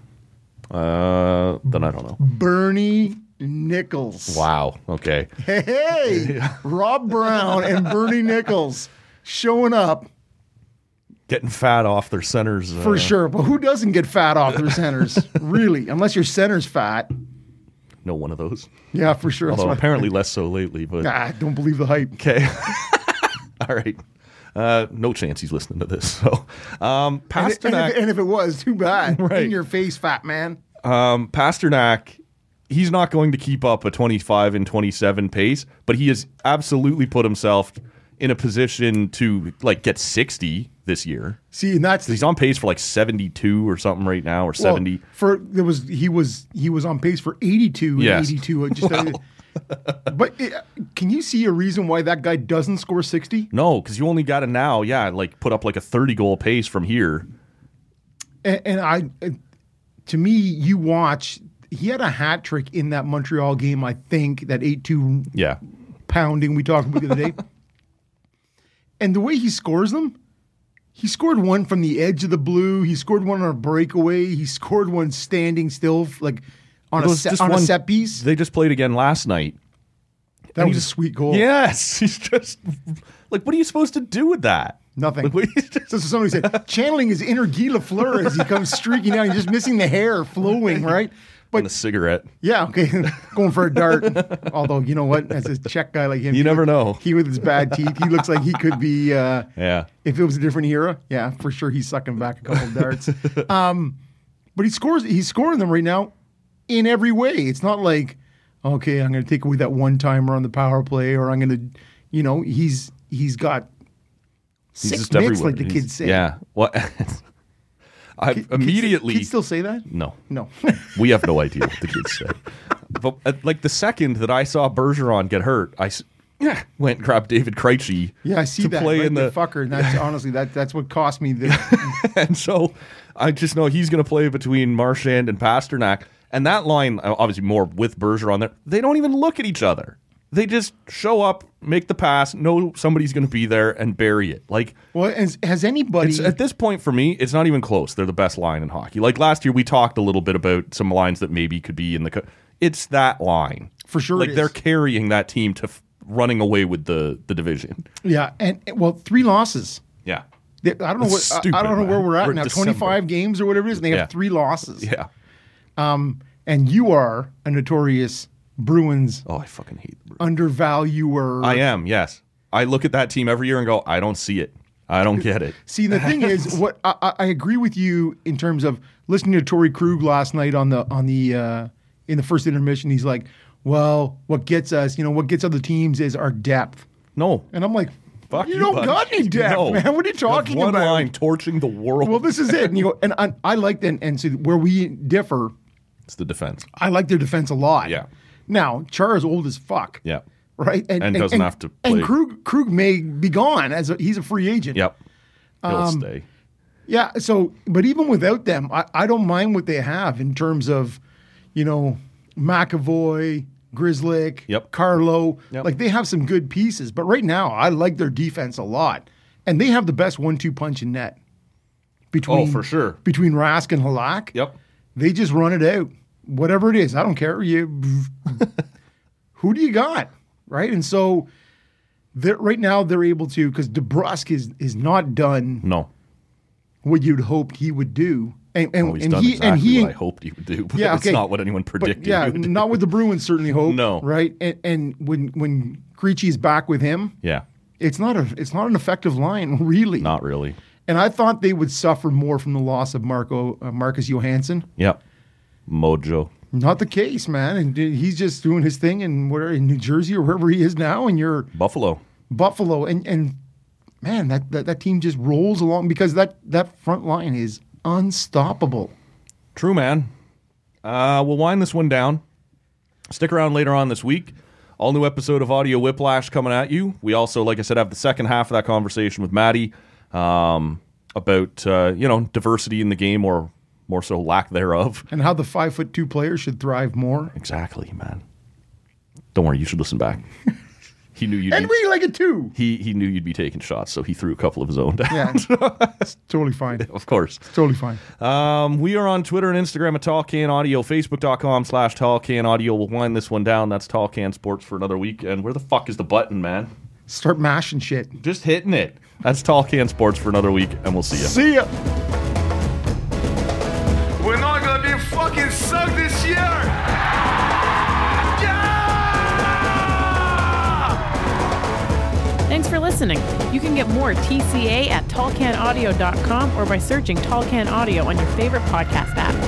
[SPEAKER 4] Then I don't know.
[SPEAKER 5] Bernie Nichols.
[SPEAKER 4] Wow. Okay.
[SPEAKER 5] Hey, Rob Brown and Bernie Nichols showing up
[SPEAKER 4] Getting fat off their centers.
[SPEAKER 5] for sure. But who doesn't get fat off their centers? Really, unless your center's fat.
[SPEAKER 4] No one of those.
[SPEAKER 5] Yeah, for sure. That's
[SPEAKER 4] Although
[SPEAKER 5] why-
[SPEAKER 4] apparently less so lately. But
[SPEAKER 5] don't believe the hype.
[SPEAKER 4] okay. All right. No chance he's listening to this. So, Pasternak.
[SPEAKER 5] And if it was, too bad.
[SPEAKER 4] Right.
[SPEAKER 5] In your face, fat man.
[SPEAKER 4] Pasternak, he's not going to keep up a 25 and 27 pace, but he has absolutely put himself in a position to get 60 this year.
[SPEAKER 5] See, and that's
[SPEAKER 4] He's on pace for 72 or something right now, or 70.
[SPEAKER 5] He was on pace for 82
[SPEAKER 4] Yes.
[SPEAKER 5] and 82. But can you see a reason why that guy doesn't score 60?
[SPEAKER 4] No, because you only got to now, put up a 30-goal pace from here.
[SPEAKER 5] And to me, you watch. He had a hat trick in that Montreal game. I think that 8-2
[SPEAKER 4] Yeah.
[SPEAKER 5] pounding we talked about the other day. And the way he scores them, he scored one from the edge of the blue. He scored one on a breakaway. He scored one standing still, like on a set piece.
[SPEAKER 4] They just played again last night.
[SPEAKER 5] That was a sweet goal.
[SPEAKER 4] Yes, he's just like, what are you supposed to do with that?
[SPEAKER 5] Nothing.
[SPEAKER 4] Like,
[SPEAKER 5] So somebody said, channeling his inner Guy Lafleur as he comes streaking down. He's just missing the hair flowing, right?
[SPEAKER 4] And a cigarette.
[SPEAKER 5] Yeah, okay. Going for a dart. Although, you know what? As a Czech guy like him,
[SPEAKER 4] You never know.
[SPEAKER 5] He with his bad teeth, he looks like he could be.
[SPEAKER 4] Yeah.
[SPEAKER 5] If it was a different era, yeah, for sure he's sucking back a couple of darts. But he's scoring them right now in every way. It's not like, okay, I'm going to take away that one timer on the power play, or I'm going to, he's got sick
[SPEAKER 4] just
[SPEAKER 5] mitts,
[SPEAKER 4] everywhere.
[SPEAKER 5] like the kids say.
[SPEAKER 4] Yeah. What? Immediately.
[SPEAKER 5] Kids still say that?
[SPEAKER 4] No.
[SPEAKER 5] No.
[SPEAKER 4] We have no idea what the kids say. But like the second that I saw Bergeron get hurt, I went and grabbed David Krejci.
[SPEAKER 5] Yeah, I see
[SPEAKER 4] to
[SPEAKER 5] that.
[SPEAKER 4] play
[SPEAKER 5] right?
[SPEAKER 4] in
[SPEAKER 5] the fucker. And that's honestly that's what cost me this.
[SPEAKER 4] And so I just know he's going to play between Marchand and Pasternak. And that line, obviously more with Bergeron there, they don't even look at each other. They just show up, make the pass, know somebody's going to be there, and bury it. Like,
[SPEAKER 5] well, has anybody
[SPEAKER 4] at this point for me, it's not even close. They're the best line in hockey. Like last year, we talked a little bit about some lines that maybe could be in the. It's that line
[SPEAKER 5] for sure.
[SPEAKER 4] Like they're carrying that team to running away with the division.
[SPEAKER 5] Yeah, and 3 losses.
[SPEAKER 4] Yeah,
[SPEAKER 5] I don't know
[SPEAKER 4] That's
[SPEAKER 5] what
[SPEAKER 4] stupid,
[SPEAKER 5] I don't know where
[SPEAKER 4] man.
[SPEAKER 5] we're at
[SPEAKER 4] We're
[SPEAKER 5] now.
[SPEAKER 4] December.
[SPEAKER 5] 25 games or whatever it is, and they have 3 losses.
[SPEAKER 4] Yeah.
[SPEAKER 5] And you are a notorious Bruins
[SPEAKER 4] Oh, I fucking hate the Bruins.
[SPEAKER 5] undervaluer.
[SPEAKER 4] I am. Yes, I look at that team every year and go, I don't see it. I don't get it.
[SPEAKER 5] See, the thing is, what I agree with you in terms of listening to Torrey Krug last night on the in the first intermission. He's like, "Well, what gets us, what gets other teams is our depth."
[SPEAKER 4] No.
[SPEAKER 5] And I'm like,
[SPEAKER 4] Fuck
[SPEAKER 5] you don't
[SPEAKER 4] buddy.
[SPEAKER 5] got any depth,
[SPEAKER 4] No.
[SPEAKER 5] man. What are you
[SPEAKER 4] You have
[SPEAKER 5] talking
[SPEAKER 4] one
[SPEAKER 5] about?
[SPEAKER 4] line torching the world.
[SPEAKER 5] Well, this is it. And you go, and I like that. And so where we differ,
[SPEAKER 4] It's the defense.
[SPEAKER 5] I like their defense a lot.
[SPEAKER 4] Yeah.
[SPEAKER 5] Now, Char is old as fuck.
[SPEAKER 4] Yeah.
[SPEAKER 5] Right?
[SPEAKER 4] And doesn't have to play.
[SPEAKER 5] And Krug may be gone he's a free agent.
[SPEAKER 4] Yep. He'll stay.
[SPEAKER 5] Yeah. So, but even without them, I don't mind what they have in terms of, McAvoy, Grzelcyk,
[SPEAKER 4] Yep.
[SPEAKER 5] Carlo.
[SPEAKER 4] Yep.
[SPEAKER 5] Like they have some good pieces. But right now, I like their defense a lot. And they have the best 1-2 punch in net.
[SPEAKER 4] Oh, for sure.
[SPEAKER 5] Between Rask and Halak.
[SPEAKER 4] Yep.
[SPEAKER 5] They just run it out. Whatever it is, I don't care. Who do you got? Right? And so right now they're able to, because DeBrusk is not done
[SPEAKER 4] No.
[SPEAKER 5] what you'd hoped he would do. And
[SPEAKER 4] He's done exactly what I hoped he would do, but it's not what anyone predicted.
[SPEAKER 5] Yeah,
[SPEAKER 4] he would do.
[SPEAKER 5] not what the Bruins certainly hoped.
[SPEAKER 4] No.
[SPEAKER 5] Right? And when Krejci is back with him,
[SPEAKER 4] Yeah.
[SPEAKER 5] it's not an effective line, really.
[SPEAKER 4] Not really.
[SPEAKER 5] And I thought they would suffer more from the loss of Marcus Johansson.
[SPEAKER 4] Yep. Mojo.
[SPEAKER 5] Not the case, man. And he's just doing his thing in New Jersey or wherever he is now, and you're
[SPEAKER 4] Buffalo.
[SPEAKER 5] and man, that team just rolls along because that front line is unstoppable.
[SPEAKER 4] True, man. We'll wind this one down. Stick around later on this week. All new episode of Audio Whiplash coming at you. We also, like I said, have the second half of that conversation with Maddie about diversity in the game, or more so lack thereof.
[SPEAKER 5] And how the 5'2" players should thrive more.
[SPEAKER 4] Exactly, man. Don't worry, you should listen back. He knew you'd
[SPEAKER 5] And we like it too.
[SPEAKER 4] he knew you'd be taking shots, so he threw a couple of his own down.
[SPEAKER 5] Yeah, it's totally fine.
[SPEAKER 4] Of course.
[SPEAKER 5] Totally fine.
[SPEAKER 4] We are on Twitter and Instagram at Tall Can Audio, Facebook.com/Tall Can Audio. We'll wind this one down. That's Tall Can Sports for another week. And where the fuck is the button, man?
[SPEAKER 5] Start mashing shit.
[SPEAKER 4] Just hitting it. That's Tall Can Sports for another week, and we'll see you.
[SPEAKER 5] See ya.
[SPEAKER 6] We're not gonna be fucking sucked this year! Yeah!
[SPEAKER 7] Thanks for listening. You can get more TCA at tallcanaudio.com or by searching Tall Can Audio on your favorite podcast app.